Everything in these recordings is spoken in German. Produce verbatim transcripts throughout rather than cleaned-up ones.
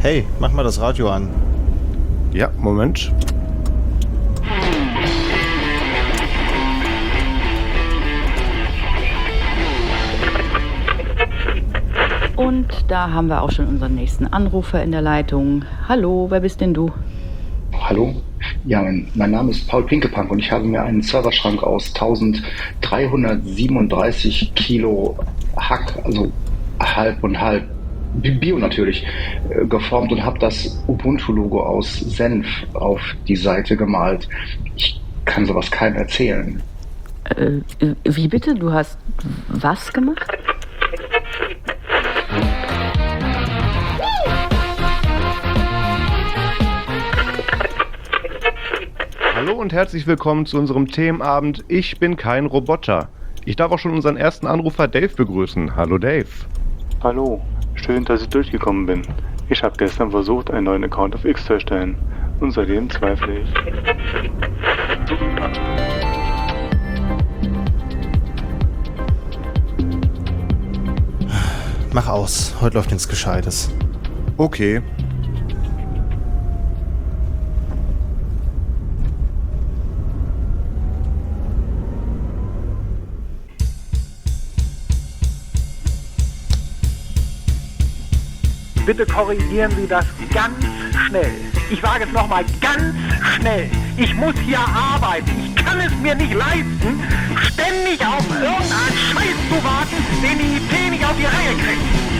Hey, mach mal das Radio an. Ja, Moment. Und da haben wir auch schon unseren nächsten Anrufer in der Leitung. Hallo, wer bist denn du? Hallo, ja, mein, mein Name ist Paul Pinkepank und ich habe mir einen Serverschrank aus dreizehnhundertsiebenunddreißig Kilo Hack, also halb und halb, Bio natürlich, äh, geformt und habe das Ubuntu-Logo aus Senf auf die Seite gemalt. Ich kann sowas keinem erzählen. Äh, wie bitte? Du hast was gemacht? Hallo und herzlich willkommen zu unserem Themenabend Ich bin kein Roboter. Ich darf auch schon unseren ersten Anrufer Dave begrüßen. Hallo Dave. Hallo, schön, dass ich durchgekommen bin. Ich habe gestern versucht, einen neuen Account auf X zu erstellen und seitdem zweifle ich. Mach aus, heute läuft nichts Gescheites. Okay. Bitte korrigieren Sie das ganz schnell. Ich sage es nochmal, ganz schnell. Ich muss hier arbeiten. Ich kann es mir nicht leisten, ständig auf irgendeinen Scheiß zu warten, den die I T nicht auf die Reihe kriegt.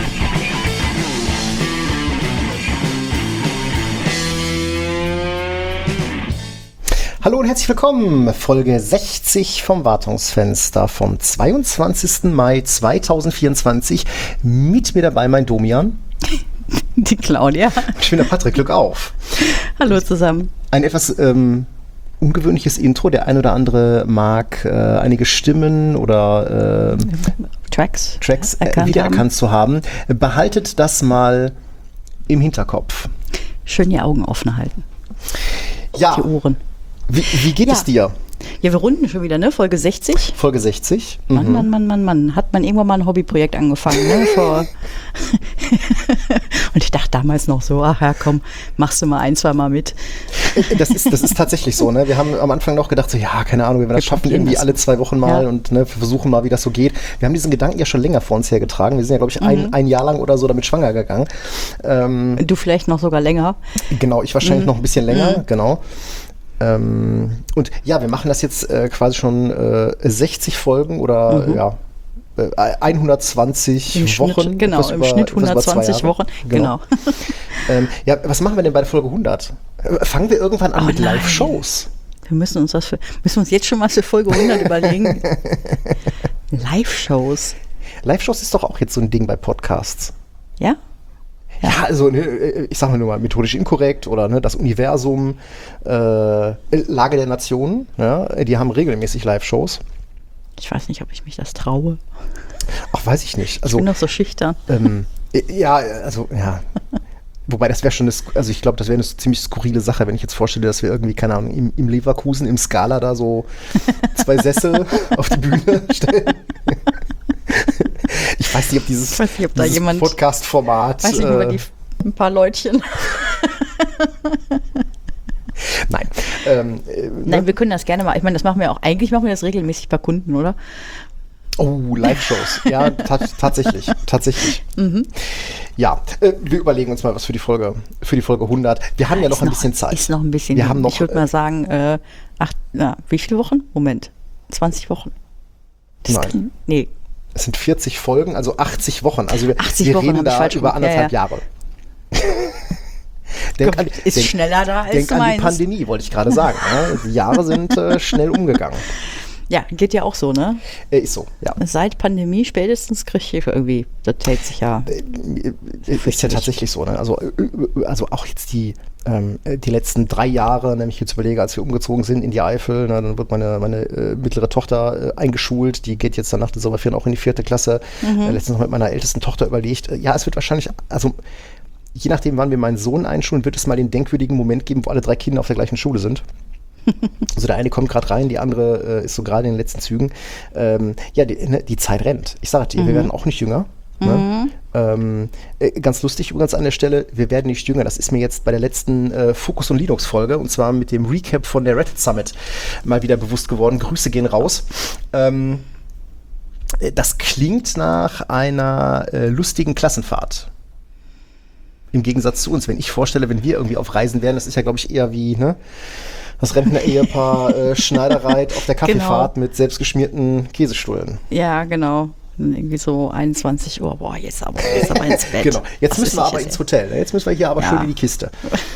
Hallo und herzlich willkommen. Folge sechzig vom Wartungsfenster vom zweiundzwanzigsten Mai zweitausendvierundzwanzig. Mit mir dabei mein Domian. Die Claudia. Ich bin der Patrick, Glück auf. Hallo zusammen. Ein etwas ähm, ungewöhnliches Intro. Der ein oder andere mag äh, einige Stimmen oder äh, Tracks, Tracks äh, erkannt wiedererkannt haben. zu haben. Behaltet das mal im Hinterkopf. Schön die Augen offen halten. Ja. Die Ohren. Wie, wie geht Ja. es dir? Ja, wir runden schon wieder, ne? Folge sechzig. Folge sechzig. Mann, Mhm. Mann, Mann, Mann, Mann. Hat man irgendwann mal ein Hobbyprojekt angefangen, ne? Vor Und ich dachte damals noch so, ach ja, komm, machst du mal ein, zwei Mal mit. Das ist, das ist tatsächlich so, ne? Wir haben am Anfang noch gedacht, so, ja, keine Ahnung, wenn wir das Wir schaffen, probieren irgendwie das. alle zwei Wochen mal Ja. und ne, versuchen mal, wie das so geht. Wir haben diesen Gedanken ja schon länger vor uns hergetragen. Wir sind ja, glaube ich, ein, ein Jahr lang oder so damit schwanger gegangen. Ähm, Du vielleicht noch sogar länger. genau, ich wahrscheinlich Mhm. noch ein bisschen länger, Mhm. genau. Ähm, und ja, wir machen das jetzt äh, quasi schon äh, sechzig Folgen oder Mhm. ja, äh, hundertzwanzig Im Wochen. Schnitt, genau, etwas im über- Schnitt etwas über zwei hundertzwanzig Jahre. Wochen. Genau. Ähm, ja, was machen wir denn bei der Folge hundert? Äh, Fangen wir irgendwann an Oh mit nein. Live-Shows? Wir müssen uns das für, müssen wir uns jetzt schon mal für Folge hundert überlegen. Live-Shows. Live-Shows ist doch auch jetzt so ein Ding bei Podcasts. Ja? Ja, also ne, ich sag mal nur mal methodisch inkorrekt oder ne, das Universum, äh, Lage der Nationen, ja, die haben regelmäßig Live-Shows. Ich weiß nicht, ob ich mich das traue. Ach, weiß ich nicht. Also, ich bin doch so schüchtern. ähm, ja, also, ja. Wobei, das wäre schon, eine, also ich glaube, das wäre eine ziemlich skurrile Sache, wenn ich jetzt vorstelle, dass wir irgendwie, keine Ahnung, im, im Leverkusen, im Scala da so zwei Sessel auf die Bühne stellen. Ich weiß nicht, ob dieses, Ich weiß nicht, ob da dieses jemand- Podcast-Format... Weiß nicht, äh, über die ein paar Leutchen. Nein. Ähm, äh, Nein, ne? wir können das gerne mal. Ich meine, das machen wir auch. Eigentlich machen wir das regelmäßig bei Kunden, oder? Oh, Live-Shows. Ja, ta tatsächlich. Tatsächlich. Mhm. Ja, äh, wir überlegen uns mal was für die Folge, für die Folge hundert. Wir haben ja noch Ist ein bisschen Zeit. Ist noch ein bisschen. Wir haben noch, ich würde mal sagen, äh, acht, na, wie viele Wochen? Moment. zwanzig Wochen. Das Nein. kann, nee. Es sind vierzig Folgen, also achtzig Wochen. Also wir, achtzig wir Wochen reden hab ich da falsch über rum. anderthalb Ja, Jahre. denk an, Ist denk, schneller da als denk du an die meinst. Pandemie, wollte ich gerade sagen. Ne? Die Jahre sind äh, schnell umgegangen. Ja, geht ja auch so, ne? Äh, ist so, ja. Seit Pandemie spätestens kriege ich irgendwie, das hält sich ja. Äh, Ist ja tatsächlich so. Ne? Also, äh, also auch jetzt die, ähm, die letzten drei Jahre, nämlich jetzt überlege, als wir umgezogen sind in die Eifel, ne, dann wird meine, meine äh, mittlere Tochter äh, eingeschult, die geht jetzt dann nach den Sommerferien auch in die vierte Klasse. Mhm. Äh, letztens noch mit meiner ältesten Tochter überlegt, äh, ja, es wird wahrscheinlich, also je nachdem, wann wir meinen Sohn einschulen, wird es mal den denkwürdigen Moment geben, wo alle drei Kinder auf der gleichen Schule sind. Also der eine kommt gerade rein, die andere äh, ist so gerade in den letzten Zügen. Ähm, ja, die, ne, die Zeit rennt. Ich sage dir, Mhm. wir werden auch nicht jünger. Mhm. Ne? Ähm, äh, ganz lustig übrigens an der Stelle, wir werden nicht jünger. Das ist mir jetzt bei der letzten äh, Focus und Linux Folge und zwar mit dem Recap von der Red Hat Summit mal wieder bewusst geworden. Grüße gehen raus. Ähm, das klingt nach einer äh, lustigen Klassenfahrt. Im Gegensatz zu uns, wenn ich vorstelle, wenn wir irgendwie auf Reisen wären, das ist ja, glaube ich, eher wie ne, das Rentner-Ehepaar äh, Schneidereit auf der Kaffeefahrt genau. mit selbstgeschmierten Käsestullen. Ja, genau. Irgendwie so einundzwanzig Uhr. Boah, jetzt aber, jetzt aber ins Bett. Genau, jetzt Was müssen wir aber ins Hotel. Jetzt müssen wir hier aber ja. schön in die Kiste.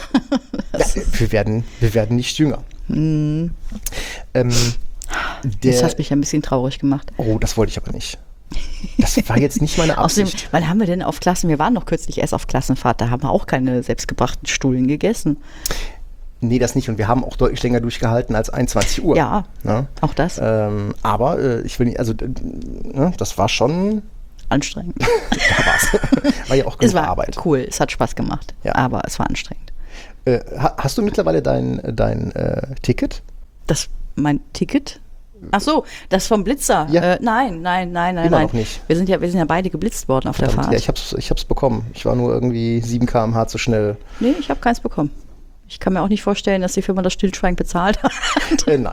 Ja, wir, werden, wir werden nicht jünger. Mm. Ähm, der, das hast mich ja ein bisschen traurig gemacht. Oh, das wollte ich aber nicht. Das war jetzt nicht meine Absicht. Außerdem, wann haben wir denn auf Klassen, wir waren noch kürzlich erst auf Klassenfahrt, da haben wir auch keine selbstgebrachten Stullen gegessen. Nee, das nicht. Und wir haben auch deutlich länger durchgehalten als einundzwanzig Uhr. Ja, ne? Auch das. Ähm, aber äh, ich will nicht, also äh, ne, das war schon anstrengend. Da war's. War ja auch genug es war Arbeit. Cool, es hat Spaß gemacht, ja. Aber es war anstrengend. Äh, hast du mittlerweile dein, dein äh, Ticket? Das, mein Ticket? Ach so, das vom Blitzer. Ja. Äh, nein, nein, nein, nein, Immer nein. noch nicht. Wir sind ja, wir sind ja beide geblitzt worden auf Verdammt, der Fahrt. Ja, ich hab's, ich hab's bekommen. Ich war nur irgendwie sieben Kilometer pro Stunde zu schnell. Nee, ich habe keins bekommen. Ich kann mir auch nicht vorstellen, dass die Firma das Stillschweigen bezahlt hat. Äh, nein.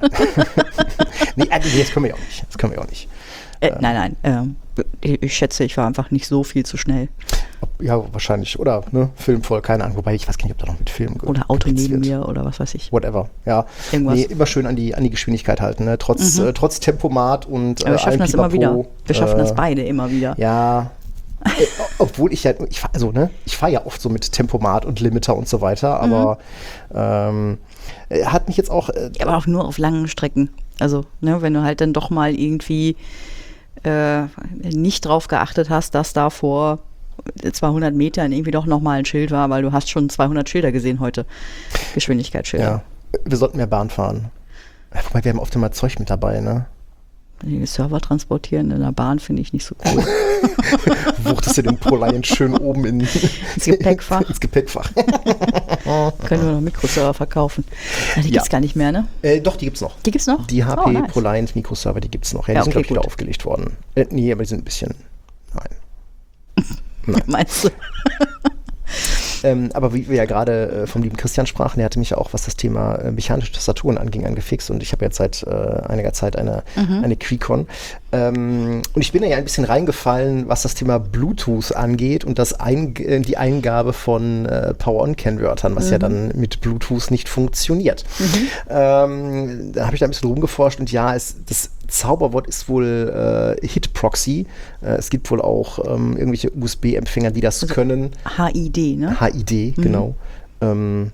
nee, also, das können wir auch nicht. Das können wir auch nicht. Äh, ähm. Nein, nein. Ähm, ich, ich schätze, ich war einfach nicht so viel zu schnell. Ob, ja, wahrscheinlich. Oder ne, Film voll, keine Ahnung. Wobei ich weiß gar nicht, ob da noch mit Film ge- Oder Auto neben wird. mir oder was weiß ich. Whatever, ja. Irgendwas. Nee, immer schön an die, an die Geschwindigkeit halten. Ne? Trotz, mhm. äh, trotz Tempomat und Aber wir schaffen äh, das immer wieder. Wir schaffen äh, das beide immer wieder. Ja. äh, obwohl ich ja, ich fahr, also ne, ich fahre ja oft so mit Tempomat und Limiter und so weiter, aber mhm. ähm, hat mich jetzt auch. Äh, ja, aber auch nur auf langen Strecken. Also, ne, wenn du halt dann doch mal irgendwie äh, nicht drauf geachtet hast, dass da vor zweihundert Metern irgendwie doch nochmal ein Schild war, weil du hast schon zweihundert Schilder gesehen heute. Geschwindigkeitsschilder. Ja, wir sollten mehr Bahn fahren. Wobei, wir haben oft immer Zeug mit dabei, ne? Die Server transportieren in der Bahn finde ich nicht so cool. Wuchtest du den Proliant schön oben in, ins Gepäckfach? ins Gepäckfach. Können wir noch Mikroserver verkaufen? Ja, die ja. gibt es gar nicht mehr, ne? Äh, doch, die gibt's noch. Die gibt's noch? Die H P oh, nice. Proliant Mikroserver, die gibt's noch. Ja, die ja, sind, okay, glaube ich, wieder aufgelegt worden. Äh, nee, aber die sind ein bisschen. Nein. Nein. Meinst du? Ähm, aber wie wir ja gerade äh, vom lieben Christian sprachen, der hatte mich ja auch, was das Thema äh, mechanische Tastaturen anging, angefixt und ich habe jetzt seit äh, einiger Zeit eine, mhm. eine QuickCon. Ähm, und ich bin da ja ein bisschen reingefallen, was das Thema Bluetooth angeht und das ein, äh, die Eingabe von äh, Power-on-Kennwörtern, was mhm. ja dann mit Bluetooth nicht funktioniert. Mhm. Ähm, da habe ich da ein bisschen rumgeforscht und ja, es, das Zauberwort ist wohl äh, Hit-Proxy. Äh, es gibt wohl auch ähm, irgendwelche U S B-Empfänger, die das also können. H I D, ne? H I D, mhm. genau. Ähm,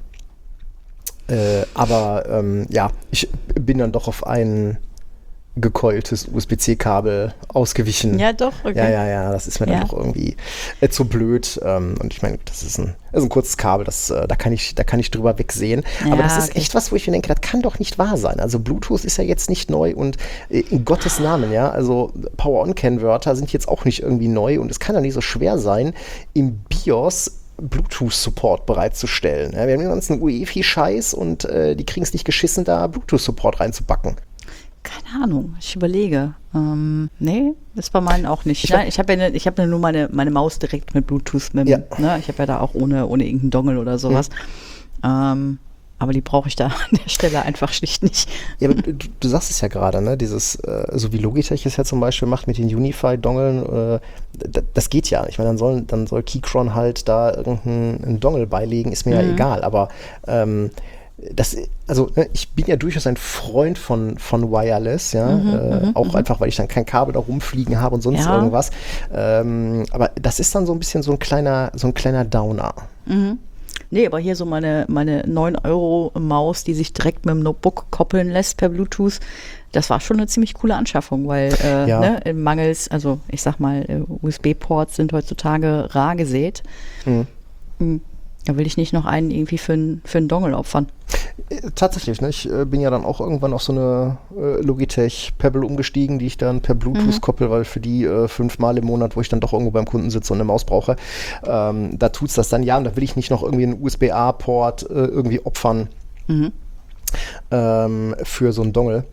äh, aber ähm, ja, ich bin dann doch auf ein gekeultes U S B C-Kabel ausgewichen. Ja, doch, okay. Ja, ja, ja, das ist mir ja. dann doch irgendwie äh, zu blöd. Ähm, und ich meine, das ist ein, das ist ein kurzes Kabel, das, äh, da, kann ich, da kann ich drüber wegsehen. Ja, aber das ist okay. echt was, wo ich mir denke, das kann doch nicht wahr sein. Also Bluetooth ist ja jetzt nicht neu und äh, in Gottes Namen, ja, also Power-on-Kennwörter sind jetzt auch nicht irgendwie neu und es kann ja nicht so schwer sein, im BIOS Bluetooth-Support bereitzustellen. Ja, wir haben den ganzen U E F I-Scheiß und äh, die kriegen es nicht geschissen, da Bluetooth-Support reinzubacken. Keine Ahnung, ich überlege. Ähm, nee, das bei meinen auch nicht. Ich, ja, ich habe ja, ne, hab ja nur meine, meine Maus direkt mit Bluetooth. Mit, ja. ne, ich habe ja da auch ohne, ohne irgendeinen Dongle oder sowas. Mhm. Ähm, aber die brauche ich da an der Stelle einfach schlicht nicht. Ja, aber du, du sagst es ja gerade, ne? Dieses, äh, so wie Logitech es ja zum Beispiel macht mit den Unify-Dongeln, äh, d- das geht ja. Ich meine, dann soll, dann soll Keychron halt da irgendeinen Dongle beilegen, ist mir mhm. ja egal. Aber ähm, das, also ne, ich bin ja durchaus ein Freund von, von Wireless, ja, mhm, äh, auch mhm. einfach, weil ich dann kein Kabel da rumfliegen habe und sonst ja. irgendwas. Ähm, aber das ist dann so ein bisschen so ein kleiner, so ein kleiner Downer. Mhm. Nee, aber hier so meine, meine neun Euro Maus, die sich direkt mit dem Notebook koppeln lässt per Bluetooth, das war schon eine ziemlich coole Anschaffung, weil äh, ja. ne, mangels, also ich sag mal, U S B-Ports sind heutzutage rar gesät. Mhm. Mhm. Da will ich nicht noch einen irgendwie für einen für einen Dongle opfern. Tatsächlich, ne? Ich äh, bin ja dann auch irgendwann auf so eine äh, Logitech Pebble umgestiegen, die ich dann per Bluetooth mhm. koppel, weil für die äh, fünfmal im Monat, wo ich dann doch irgendwo beim Kunden sitze und eine Maus brauche, ähm, da tut's das dann ja und da will ich nicht noch irgendwie einen U S B A-Port äh, irgendwie opfern mhm. ähm, für so einen Dongle.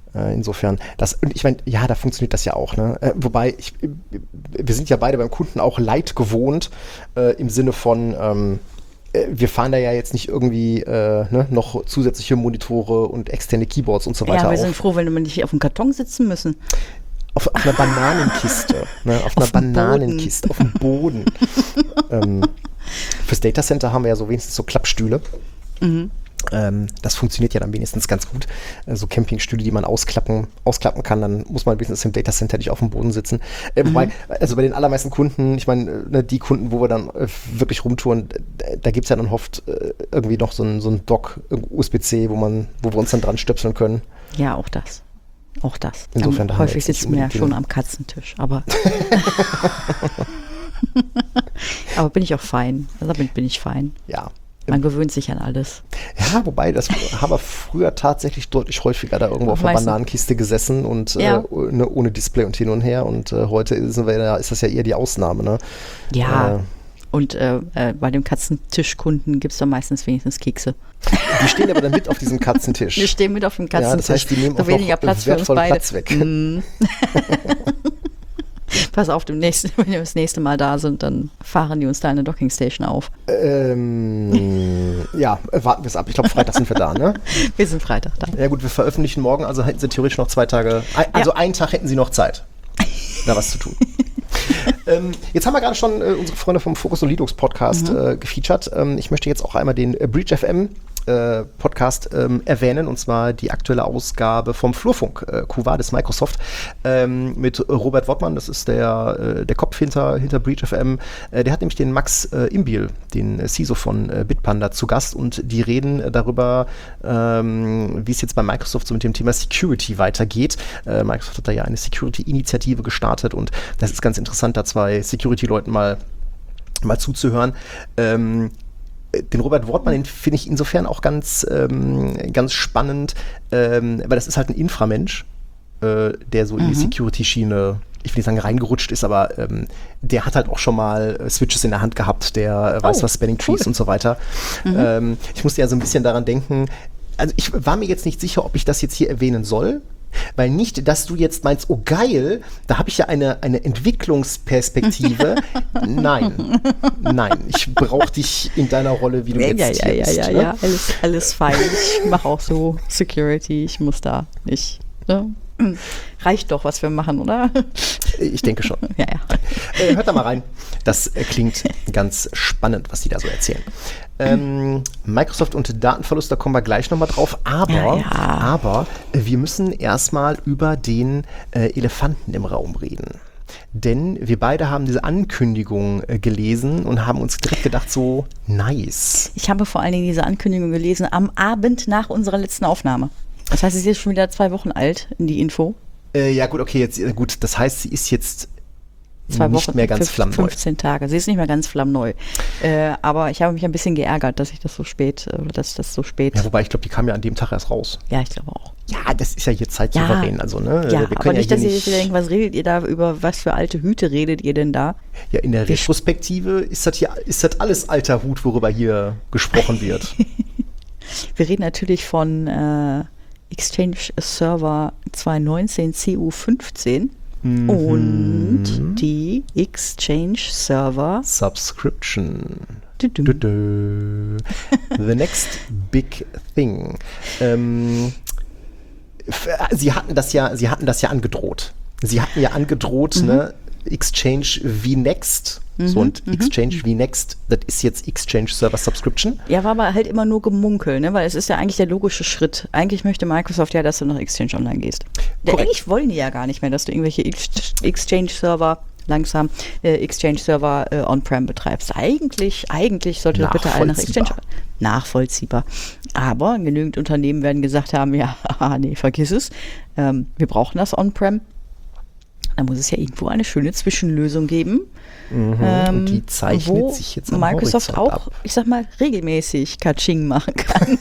Äh, insofern, das, und ich meine, ja, da funktioniert das ja auch, ne? Äh, wobei, ich, wir sind ja beide beim Kunden auch Leid gewohnt, äh, im Sinne von, ähm, äh, wir fahren da ja jetzt nicht irgendwie äh, ne, noch zusätzliche Monitore und externe Keyboards und so weiter. Ja, wir auf. sind froh, wenn wir nicht auf dem Karton sitzen müssen. Auf, auf einer Bananenkiste, ne? Auf, auf einer Bananenkiste, Boden. Auf dem Boden. ähm, fürs Datacenter haben wir ja so wenigstens so Klappstühle. Mhm. Ähm, das funktioniert ja dann wenigstens ganz gut. Äh, so Campingstühle, die man ausklappen, ausklappen kann, dann muss man wenigstens im Datacenter nicht auf dem Boden sitzen. Äh, mhm. Wobei, also bei den allermeisten Kunden, ich meine, ne, die Kunden, wo wir dann äh, wirklich rumtouren, äh, da gibt es ja dann oft äh, irgendwie noch so ein, so ein Dock, U S B C, wo man, wo wir uns dann dran stöpseln können. Ja, auch das. Auch das. Insofern ähm, häufig sitzen wir ja schon am Katzentisch, aber aber bin ich auch fein. Also damit bin ich fein. Ja. Man gewöhnt sich an alles. Ja, wobei, das haben wir früher tatsächlich deutlich häufiger da irgendwo auf einer Bananenkiste gesessen und ja. äh, ne, ohne Display und hin und her. Und äh, heute ist, wir, ist das ja eher die Ausnahme, ne? Ja. Äh, und äh, äh, bei dem Katzentischkunden gibt es dann meistens wenigstens Kekse. Die stehen aber dann mit auf diesem Katzentisch. Wir stehen mit auf dem Katzentisch. Ja, das heißt, die nehmen so auch weniger noch Platz für uns beide. Platz weg. Mm. Pass auf, dem nächsten, wenn wir das nächste Mal da sind, dann fahren die uns da eine Dockingstation auf. Ähm, ja, warten wir es ab. Ich glaube, Freitag sind wir da, ne? Wir sind Freitag da. Ja gut, wir veröffentlichen morgen, also hätten sie theoretisch noch zwei Tage, also ja. einen Tag hätten sie noch Zeit, da was zu tun. ähm, jetzt haben wir gerade schon äh, unsere Freunde vom Focus on Linux Podcast mhm. äh, gefeatured. Ähm, ich möchte jetzt auch einmal den äh, Breach F M äh, Podcast ähm, erwähnen, und zwar die aktuelle Ausgabe vom Flurfunk, äh, Q V A des Microsoft, ähm, mit Robert Wortmann, das ist der, äh, der Kopf hinter, hinter Breach F M. Äh, der hat nämlich den Max äh, Imbiel, den äh, C I S O von äh, Bitpanda, zu Gast, und die reden äh, darüber, ähm, wie es jetzt bei Microsoft so mit dem Thema Security weitergeht. Äh, Microsoft hat da ja eine Security-Initiative gestartet, und das ist ganz interessant, da zwei Security-Leuten mal, mal zuzuhören. Ähm, Den Robert Wortmann, den finde ich insofern auch ganz, ähm, ganz spannend, ähm, weil das ist halt ein Inframensch, äh, der so mhm. in die Security-Schiene, ich will nicht sagen reingerutscht ist, aber ähm, der hat halt auch schon mal äh, Switches in der Hand gehabt, der äh, weiß oh, was, Spanning Trees cool. und so weiter. Mhm. Ähm, ich musste ja so ein bisschen daran denken, also ich war mir jetzt nicht sicher, ob ich das jetzt hier erwähnen soll. Weil nicht, dass du jetzt meinst, oh geil, da habe ich ja eine, eine Entwicklungsperspektive. Nein, nein, ich brauche dich in deiner Rolle, wie du ja, jetzt ja, hier ja, bist. Ja, ja, ne? ja, alles, alles fein. Ich mache auch so Security, ich muss da nicht. Ne? Reicht doch, was wir machen, oder? Ich denke schon. Ja, ja. Äh, hört da mal rein. Das äh, klingt ganz spannend, was die da so erzählen. Ähm, Microsoft und Datenverlust, da kommen wir gleich nochmal drauf. Aber, ja, ja. aber äh, wir müssen erstmal über den äh, Elefanten im Raum reden. Denn wir beide haben diese Ankündigung äh, gelesen und haben uns direkt gedacht, so nice. Ich habe vor allen Dingen diese Ankündigung gelesen am Abend nach unserer letzten Aufnahme. Das heißt, sie ist jetzt schon wieder zwei Wochen alt, die Info. Äh, ja gut, okay, jetzt äh, gut. Das heißt, sie ist jetzt Zwei nicht Wochen, mehr ganz fünf, flammneu. fünfzehn Tage. Sie ist nicht mehr ganz flammneu. Äh, aber ich habe mich ein bisschen geärgert, dass ich das so spät, oder dass das so spät. Ja, wobei ich glaube, die kam ja an dem Tag erst raus. Ja, ich glaube auch. Ja, das ist ja hier zeitsouverän. Ja, also, ne? Ja, wir aber nicht, ja dass ihr nicht, jetzt denkt, was redet ihr da, über was für alte Hüte redet ihr denn da? Ja, in der Retrospektive ist das hier, ist das alles alter Hut, worüber hier gesprochen wird. Wir reden natürlich von äh, Exchange Server zwanzig neunzehn C U fünfzehn. Mhm. Und die Exchange Server Subscription. Du -du. Du -du. The next big thing. Ähm, sie hatten das ja, sie hatten das ja angedroht. Sie hatten ja angedroht, mhm. ne? Exchange vNext. Mhm, so, und mhm. Exchange vNext, das ist jetzt Exchange Server Subscription. Ja, war aber halt immer nur Gemunkel, ne? Weil es ist ja eigentlich der logische Schritt. Eigentlich möchte Microsoft ja, dass du nach Exchange Online gehst. Ja, eigentlich wollen die ja gar nicht mehr, dass du irgendwelche Exchange Server langsam äh, Exchange Server äh, On-Prem betreibst. Eigentlich, eigentlich sollte das bitte alle nach Exchange nachvollziehbar. Aber genügend Unternehmen werden gesagt haben, ja, nee, vergiss es. Ähm, wir brauchen das On-Prem. Da muss es ja irgendwo eine schöne Zwischenlösung geben. Mhm, ähm, und die zeichnet wo sich jetzt am Microsoft Horizont auch, ab. ich sag mal, regelmäßig Kaching machen kann.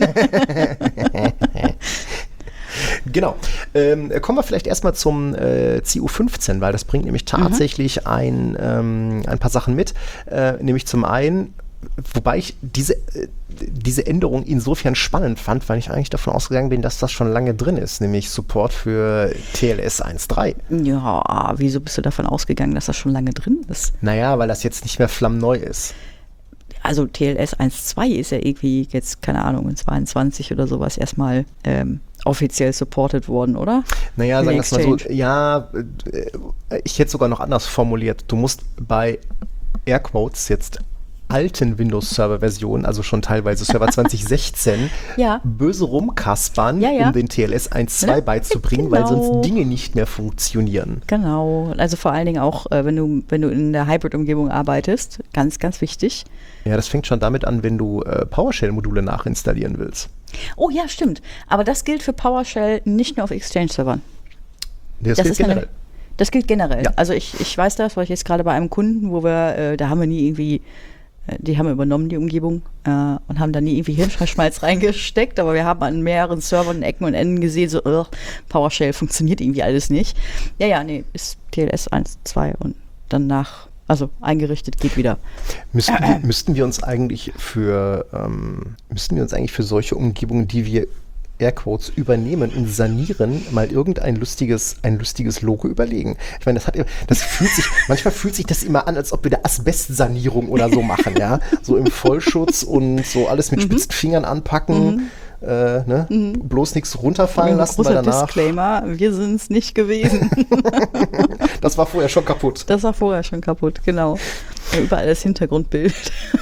Genau. Ähm, kommen wir vielleicht erstmal zum äh, C U fünfzehn, weil das bringt nämlich tatsächlich mhm. ein, ähm, ein paar Sachen mit. Äh, nämlich zum einen wobei ich diese, diese Änderung insofern spannend fand, weil ich eigentlich davon ausgegangen bin, dass das schon lange drin ist, nämlich Support für T L S eins Punkt drei. Ja, wieso bist du davon ausgegangen, dass das schon lange drin ist? Naja, weil das jetzt nicht mehr flammneu ist. Also T L S eins Punkt zwei ist ja irgendwie jetzt, keine Ahnung, in zweiundzwanzig oder sowas erstmal ähm, offiziell supported worden, oder? Naja, sagen wir es mal so, ja, ich hätte sogar noch anders formuliert. Du musst bei Airquotes jetzt alten Windows-Server-Versionen, also schon teilweise Server zwanzig sechzehn, ja. böse rumkaspern, ja, ja. um den T L S eins Punkt zwei beizubringen, genau. weil sonst Dinge nicht mehr funktionieren. Genau, also vor allen Dingen auch, äh, wenn du, wenn du in der Hybrid-Umgebung arbeitest, ganz, ganz wichtig. Ja, das fängt schon damit an, wenn du äh, PowerShell-Module nachinstallieren willst. Oh ja, stimmt. Aber das gilt für PowerShell nicht nur auf Exchange-Servern. Das, das gilt ist generell. Eine, das gilt generell. Ja. Also ich, ich weiß das, weil ich jetzt gerade bei einem Kunden, wo wir, äh, da haben wir nie irgendwie, äh, die haben wir übernommen, die Umgebung, äh, und haben da nie irgendwie Hirnschmalz reingesteckt, aber wir haben an mehreren Servern, Ecken und Enden gesehen, so, uh, PowerShell funktioniert irgendwie alles nicht. Ja, ja, nee, ist T L S eins Punkt zwei und danach, also eingerichtet, geht wieder. Müssten, wir, müssten wir uns eigentlich für ähm, müssten wir uns eigentlich für solche Umgebungen, die wir Airquotes übernehmen und sanieren, mal irgendein lustiges, ein lustiges Logo überlegen. Ich meine, das hat, das fühlt sich, manchmal fühlt sich das immer an, als ob wir da Asbestsanierung oder so machen, ja. So im Vollschutz und so alles mit mhm. spitzen Fingern anpacken, mhm. äh, ne? Mhm. Bloß nichts runterfallen lassen, großer weil danach. Disclaimer, wir sind es nicht gewesen. Das war vorher schon kaputt. Das war vorher schon kaputt, genau. Ja, überall das Hintergrundbild.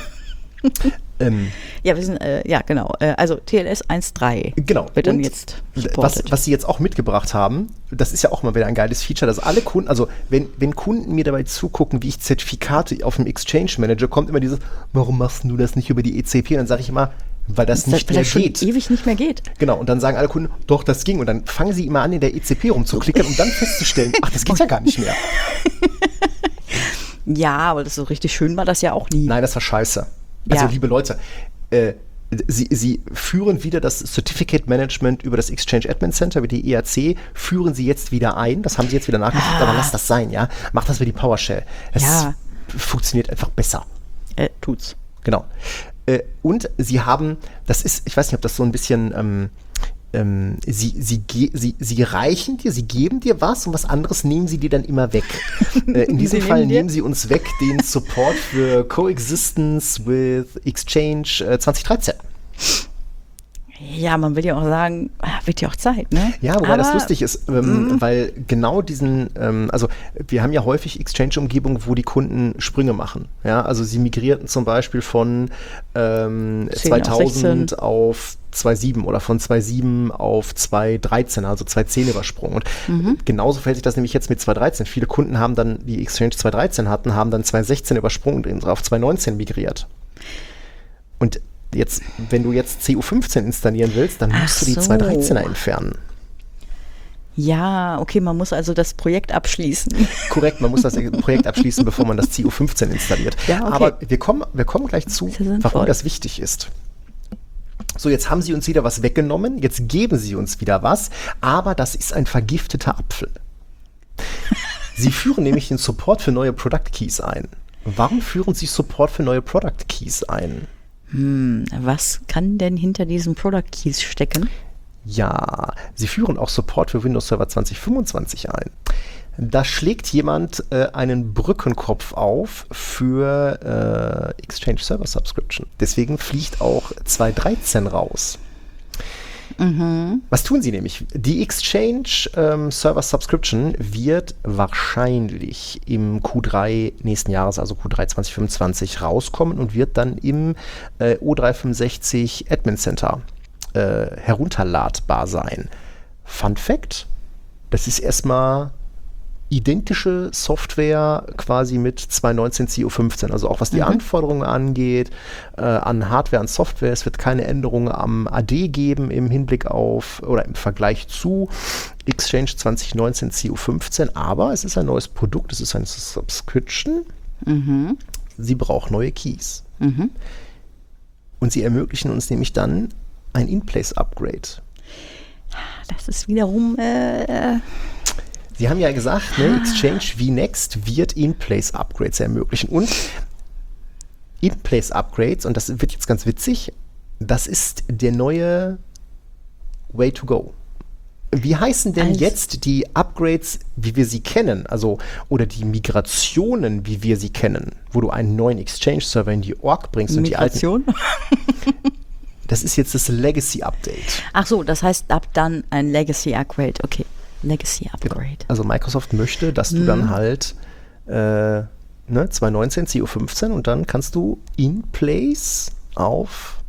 Ähm, ja, wir sind, äh, ja, genau. Äh, also T L S eins Punkt drei genau. wird dann jetzt was, was sie jetzt auch mitgebracht haben, das ist ja auch mal wieder ein geiles Feature, dass alle Kunden, also wenn, wenn Kunden mir dabei zugucken, wie ich Zertifikate auf dem Exchange manage, kommt immer dieses, warum machst du das nicht über die E C P? Und dann sage ich immer, weil das, das nicht mehr schon geht. ewig nicht mehr geht. Genau, und dann sagen alle Kunden, doch, das ging. Und dann fangen sie immer an, in der E C P rumzuklicken, um dann festzustellen, ach, das geht ja gar nicht mehr. Ja, aber das so richtig schön war das ja auch nie. Nein, das war scheiße. Also, ja. liebe Leute, äh, Sie, Sie führen wieder das Certificate Management über das Exchange Admin Center, über die E A C, führen Sie jetzt wieder ein. Das haben Sie jetzt wieder nachgeführt, ah. aber lasst das sein, ja. Macht das über die PowerShell. Es ja. funktioniert einfach besser. Äh, tut's. Genau. Äh, und Sie haben, das ist, ich weiß nicht, ob das so ein bisschen, ähm, ähm, Sie, Sie, Sie, Sie reichen dir, Sie geben dir was und was anderes nehmen Sie dir dann immer weg. äh, in diesem Fall nehmen, nehmen Sie uns weg den Support für Coexistence with Exchange äh, zwanzig dreizehn. Ja, man will ja auch sagen, wird ja auch Zeit, ne? Ja, wobei aber, das lustig ist, ähm, mm. weil genau diesen, ähm, also wir haben ja häufig Exchange-Umgebungen, wo die Kunden Sprünge machen. Ja, also sie migrierten zum Beispiel von ähm, zweitausend auf zwei Punkt sieben oder von zwei Punkt sieben auf zwei Punkt dreizehn, also zwei Punkt zehn übersprungen. Und mhm. genauso verhält sich das nämlich jetzt mit zwei Punkt dreizehn. Viele Kunden haben dann, die Exchange zwei Punkt dreizehn hatten, haben dann zwei Punkt sechzehn übersprungen und auf zwei Punkt neunzehn migriert. Und jetzt, wenn du jetzt C U fünfzehn installieren willst, dann musst Ach du die so. zwei Punkt dreizehner entfernen. Ja, okay, man muss also das Projekt abschließen. Korrekt, man muss das Projekt abschließen, bevor man das C U fünfzehn installiert. Ja, okay. Aber wir kommen, wir kommen gleich zu, das warum das wichtig ist. So, jetzt haben sie uns wieder was weggenommen, jetzt geben sie uns wieder was, aber das ist ein vergifteter Apfel. Sie führen nämlich den Support für neue Product Keys ein. Warum führen sie Support für neue Product Keys ein? Hm, was kann denn hinter diesen Product Keys stecken? Ja, sie führen auch Support für Windows Server zwanzig fünfundzwanzig ein. Da schlägt jemand äh, einen Brückenkopf auf für äh, Exchange Server Subscription. Deswegen fliegt auch zwei Punkt dreizehn raus. Mhm. Was tun sie nämlich? Die Exchange ähm, Server Subscription wird wahrscheinlich im Q drei nächsten Jahres, also Q drei zwanzig fünfundzwanzig, rauskommen und wird dann im äh, O dreihundertfünfundsechzig Admin Center äh, herunterladbar sein. Fun Fact: Das ist erstmal identische Software quasi mit zwei Punkt neunzehn C U fünfzehn, also auch was die mhm. Anforderungen angeht, äh, an Hardware, an Software. Es wird keine Änderungen am A D geben im Hinblick auf oder im Vergleich zu Exchange zwanzig neunzehn C U fünfzehn, aber es ist ein neues Produkt, es ist eine Subscription. Mhm. Sie braucht neue Keys. Mhm. Und sie ermöglichen uns nämlich dann ein In-Place-Upgrade. Das ist wiederum äh Sie haben ja gesagt, ne, Exchange vNext wird In-Place-Upgrades ermöglichen. Und In-Place-Upgrades, und das wird jetzt ganz witzig, das ist der neue Way to go. Wie heißen denn Also, jetzt die Upgrades, wie wir sie kennen, also oder die Migrationen, wie wir sie kennen, wo du einen neuen Exchange-Server in die Org bringst und die alten. Migration? Das ist jetzt das Legacy-Update. Ach so, das heißt ab dann ein Legacy-Upgrade. Okay, Legacy-Upgrade. Also Microsoft möchte, dass du dann halt äh, ne, zwanzig neunzehn C O fünfzehn und dann kannst du in place auf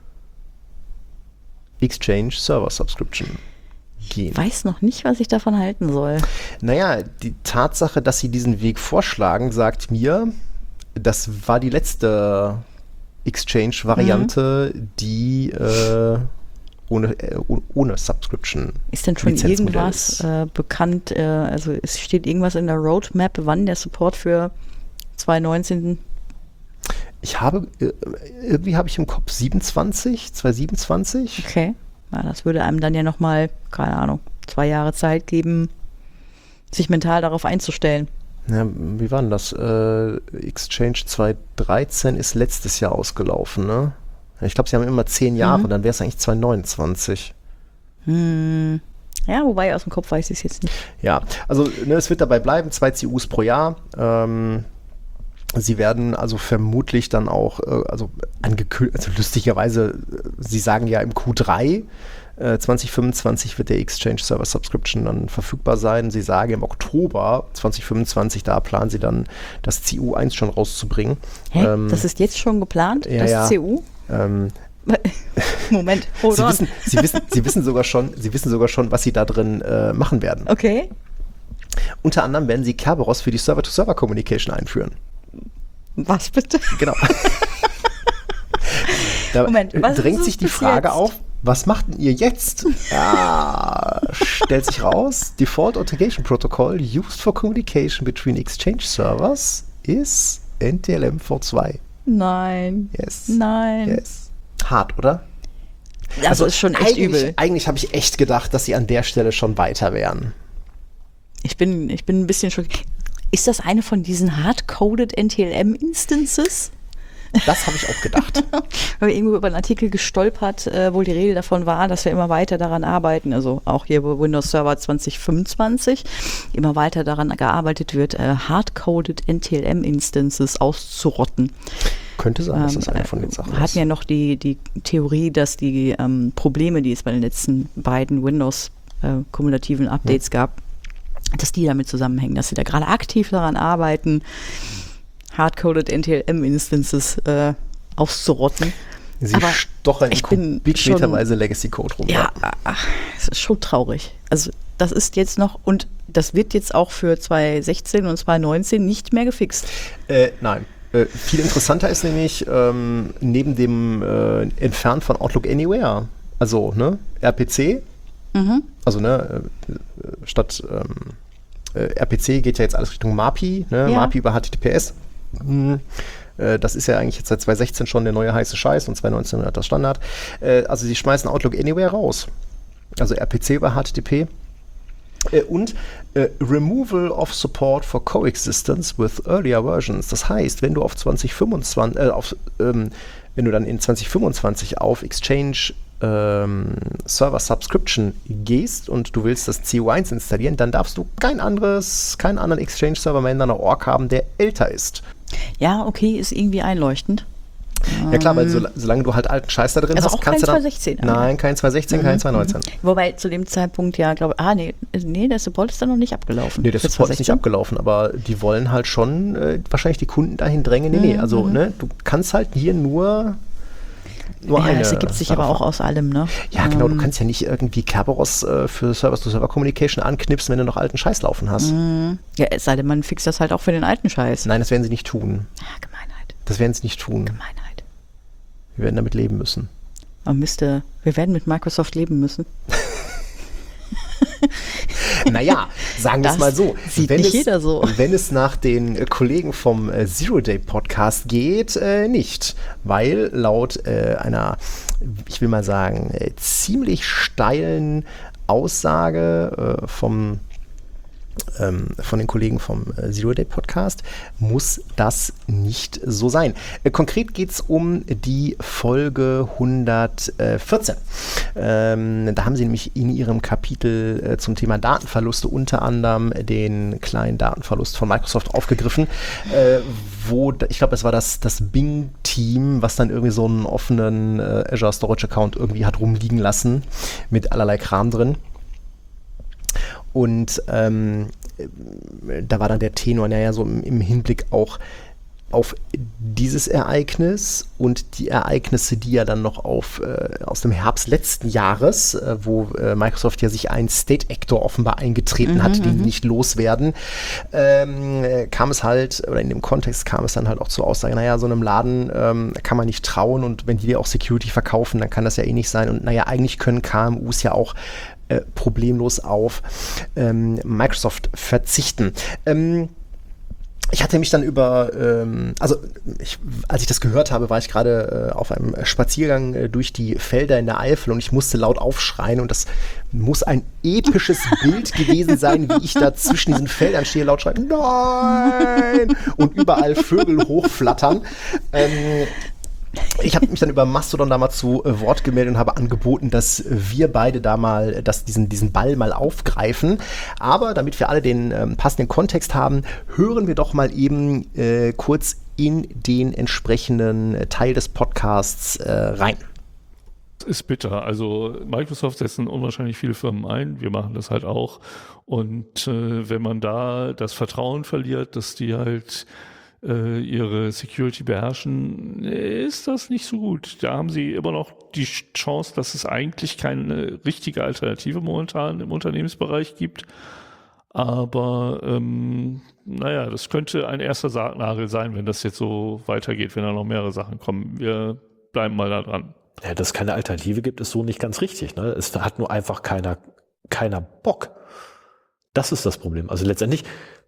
Exchange Server Subscription gehen. Ich weiß noch nicht, was ich davon halten soll. Naja, die Tatsache, dass sie diesen Weg vorschlagen, sagt mir, das war die letzte Exchange-Variante, mhm. die äh, ohne, äh, ohne Subscription. Ist denn schon Lizenzmodell irgendwas ist. äh, bekannt, äh, also es steht irgendwas in der Roadmap, wann der Support für zwanzig neunzehn? Ich habe, äh, irgendwie habe ich im Kopf siebenundzwanzig, zwanzig siebenundzwanzig. Okay, ja, das würde einem dann ja nochmal, keine Ahnung, zwei Jahre Zeit geben, sich mental darauf einzustellen. Ja, wie war denn das? Äh, Exchange zwanzig dreizehn ist letztes Jahr ausgelaufen, ne? Ich glaube, sie haben immer zehn Jahre, Mhm. dann wäre es eigentlich zwanzig neunundzwanzig. Hm. Ja, wobei aus dem Kopf weiß ich es jetzt nicht. Ja, also ne, es wird dabei bleiben, zwei C Us pro Jahr. Ähm, sie werden also vermutlich dann auch, äh, also, angekündigt, also lustigerweise, äh, sie sagen ja im Q drei äh, zwanzig fünfundzwanzig wird der Exchange Server Subscription dann verfügbar sein. Sie sagen im Oktober zwanzig fünfundzwanzig, da planen sie dann das C U eins schon rauszubringen. Hä? Ähm, das ist jetzt schon geplant, ja, das ja. C U? ähm, Moment, hold Sie on. wissen, Sie, wissen, Sie, wissen sogar schon, Sie wissen sogar schon, was Sie da drin äh, machen werden. Okay. Unter anderem werden Sie Kerberos für die Server-to-Server-Communication einführen. Was bitte? Genau. Da Moment, was drängt ist sich es die bis Frage jetzt? auf, was macht denn ihr jetzt? Ja, stellt sich raus, Default Authentication Protocol used for communication between Exchange servers is N T L M V zwei. Nein. Yes. Nein. Yes. Hart, oder? Das ist schon echt eigentlich, übel. Eigentlich habe ich echt gedacht, dass sie an der Stelle schon weiter wären. Ich bin, ich bin ein bisschen schockiert. Ist das eine von diesen hard-coded N T L M-Instances? Das habe ich auch gedacht. Weil wir irgendwo über einen Artikel gestolpert, äh, wo die Rede davon war, dass wir immer weiter daran arbeiten, also auch hier bei Windows Server zwanzig fünfundzwanzig, immer weiter daran gearbeitet wird, äh, hard-coded N T L M-Instances auszurotten. Könnte sein, dass das Ähm, eine von den Sachen Wir hatten ist. ja noch die, die Theorie, dass die ähm, Probleme, die es bei den letzten beiden Windows-kumulativen Updates gab, dass die damit zusammenhängen, dass sie da gerade aktiv daran arbeiten, hardcoded N T L M-Instances äh, auszurotten. Sie Aber stochern in ich bin kubikmeterweise Legacy-Code rum. Ja, ach, es ist schon traurig. Also das ist jetzt noch, und das wird jetzt auch für zwanzig sechzehn und zwanzig neunzehn nicht mehr gefixt. Äh, nein. Äh, viel interessanter ist nämlich, ähm, neben dem äh, Entfernen von Outlook Anywhere, also ne, R P C, Mhm. also ne, äh, statt ähm, äh, R P C geht ja jetzt alles Richtung M A P I, ne, Ja. M A P I über H T T P S. Mhm. Äh, das ist ja eigentlich jetzt seit zwanzig sechzehn schon der neue heiße Scheiß und zwanzig neunzehn hat das Standard. Äh, also sie schmeißen Outlook Anywhere raus. Also R P C über H T T P. Äh, und äh, Removal of Support for Coexistence with Earlier Versions. Das heißt, wenn du auf zwanzig fünfundzwanzig, äh, auf, ähm, wenn du dann in zwanzig fünfundzwanzig auf Exchange ähm, Server Subscription gehst und du willst das C U eins installieren, dann darfst du kein anderes, keinen anderen Exchange Server mehr in deiner Org haben, der älter ist. Ja, okay, ist irgendwie einleuchtend. Ja klar, weil so, solange du halt alten Scheiß da drin Also hast, auch kannst kein du dann... zwanzig sechzehn, Nein, kein zwanzig sechzehn, kein zwanzig neunzehn. Wobei zu dem Zeitpunkt ja, glaube ich, ah nee, nee, der Support ist dann noch nicht abgelaufen. Nee, der Für Support ist nicht zwanzig sechzehn? abgelaufen, aber die wollen halt schon äh, wahrscheinlich die Kunden dahin drängen. Nee, nee, also ne, du kannst halt hier nur, nur Ja, eine. das ergibt sich aber Sache auch aus allem, ne? Ja, genau, du Ähm, kannst ja nicht irgendwie Kerberos äh, für Service-to-Server-Communication anknipsen, wenn du noch alten Scheiß laufen hast. Ja, es sei denn, man fixt das halt auch für den alten Scheiß. Nein, das werden sie nicht tun. Ja, Gemeinheit, Das werden sie nicht tun. Gemeinheit. Wir werden damit leben müssen. Man müsste, wir werden mit Microsoft leben müssen. Naja, sagen wir es Das mal so. sieht wenn nicht es, jeder so. Wenn es nach den äh, Kollegen vom äh, Zero Day Podcast geht, äh, nicht. Weil laut äh, einer, ich will mal sagen, äh, ziemlich steilen Aussage äh, vom ähm, von den Kollegen vom äh, Zero Day Podcast, muss das nicht so sein. Äh, konkret geht es um die Folge hundertvierzehn. Ähm, da haben sie nämlich in ihrem Kapitel äh, zum Thema Datenverluste unter anderem den kleinen Datenverlust von Microsoft aufgegriffen, äh, wo, ich glaube, es war das, das Bing-Team, was dann irgendwie so einen offenen äh, Azure Storage Account irgendwie hat rumliegen lassen mit allerlei Kram drin. Und ähm, da war dann der Tenor, naja, so im, im Hinblick auch auf dieses Ereignis und die Ereignisse, die ja dann noch auf, äh, aus dem Herbst letzten Jahres, äh, wo äh, Microsoft ja sich einen State Actor offenbar eingetreten Mhm, hat, den mhm. sie nicht loswerden, ähm, äh, kam es halt, oder in dem Kontext kam es dann halt auch zur Aussage, naja, so einem Laden ähm, kann man nicht trauen und wenn die dir auch Security verkaufen, dann kann das ja eh nicht sein und naja, eigentlich können K M Us ja auch Äh, problemlos auf ähm, Microsoft verzichten. Ähm, ich hatte mich dann über, ähm, also ich, als ich das gehört habe, war ich gerade äh, auf einem Spaziergang äh, durch die Felder in der Eifel und ich musste laut aufschreien und das muss ein episches Bild gewesen sein, wie ich da zwischen diesen Feldern stehe, laut schreie, nein! Und überall Vögel hochflattern. Ähm, Ich habe mich dann über Mastodon da mal zu äh, Wort gemeldet und habe angeboten, dass wir beide da mal, dass diesen, diesen Ball mal aufgreifen. Aber damit wir alle den ähm, passenden Kontext haben, hören wir doch mal eben äh, kurz in den entsprechenden äh, Teil des Podcasts äh, rein. Das ist bitter. Also Microsoft setzen unwahrscheinlich viele Firmen ein. Wir machen das halt auch. Und äh, wenn man da das Vertrauen verliert, dass die halt ihre Security beherrschen, ist das nicht so gut. Da haben sie immer noch die Chance, dass es eigentlich keine richtige Alternative momentan im Unternehmensbereich gibt. Aber ähm, naja, das könnte ein erster Sargnagel sein, wenn das jetzt so weitergeht, wenn da noch mehrere Sachen kommen. Wir bleiben mal da dran. Ja, dass es keine Alternative gibt, ist so nicht ganz richtig. Ne? Es hat nur einfach keiner, keiner Bock. Das ist das Problem. Also letztendlich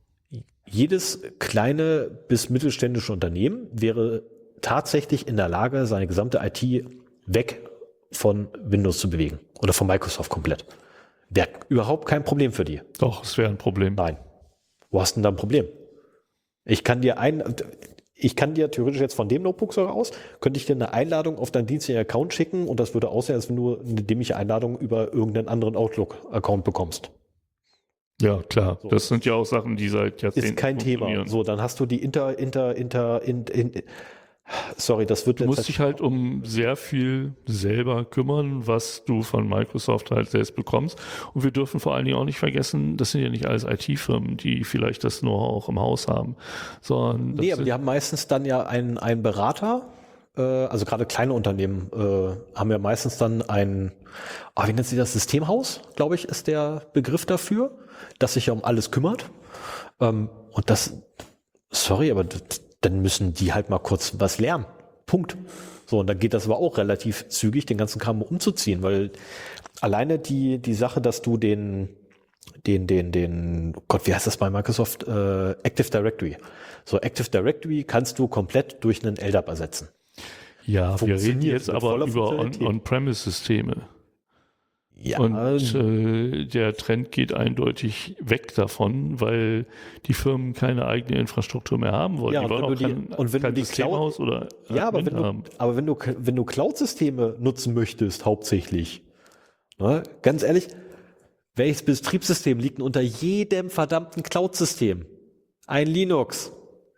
jedes kleine bis mittelständische Unternehmen wäre tatsächlich in der Lage, seine gesamte I T weg von Windows zu bewegen oder von Microsoft komplett. Wäre überhaupt kein Problem für die. Doch, es wäre ein Problem. Nein. Wo hast du denn da ein Problem? Ich kann dir ein, ich kann dir theoretisch jetzt von dem Notebook sogar aus, könnte ich dir eine Einladung auf deinen dienstlichen Account schicken und das würde aussehen, als wenn du eine dämliche Einladung über irgendeinen anderen Outlook-Account bekommst. Ja, klar. So. Das sind ja auch Sachen, die seit Jahrzehnten Ist kein Thema. So, dann hast du die Inter, Inter, Inter, in, in, in sorry, das wird Du musst dich halt um sehr viel selber kümmern, was du von Microsoft halt selbst bekommst. Und wir dürfen vor allen Dingen auch nicht vergessen, das sind ja nicht alles I T-Firmen, die vielleicht das Know-how auch im Haus haben. Sondern nee, aber die haben meistens dann ja einen, einen Berater, äh, also gerade kleine Unternehmen äh, haben ja meistens dann ein, oh, wie nennt sich das, Systemhaus, glaube ich, ist der Begriff dafür, das sich ja um alles kümmert. Ähm, und das, sorry, aber das, dann müssen die halt mal kurz was lernen. Punkt. So, und dann geht das aber auch relativ zügig, den ganzen Kram umzuziehen, weil alleine die, die Sache, dass du den, den, den, den, oh Gott, wie heißt das bei Microsoft? Äh, Active Directory. So, Active Directory kannst du komplett durch einen L D A P ersetzen. Ja, wir reden jetzt mit aber voller über Funktionalität. On- On-Premise-Systeme. Ja, Und äh, der Trend geht eindeutig weg davon, weil die Firmen keine eigene Infrastruktur mehr haben wollen. Ja, die und wollen wenn auch du die- kein, und wenn kein du die Systemhaus oder ja, aber Admin wenn du, haben. aber wenn du, wenn du Cloud-Systeme nutzen möchtest, hauptsächlich, ne, ganz ehrlich, welches Betriebssystem liegt denn unter jedem verdammten Cloud-System? Ein Linux.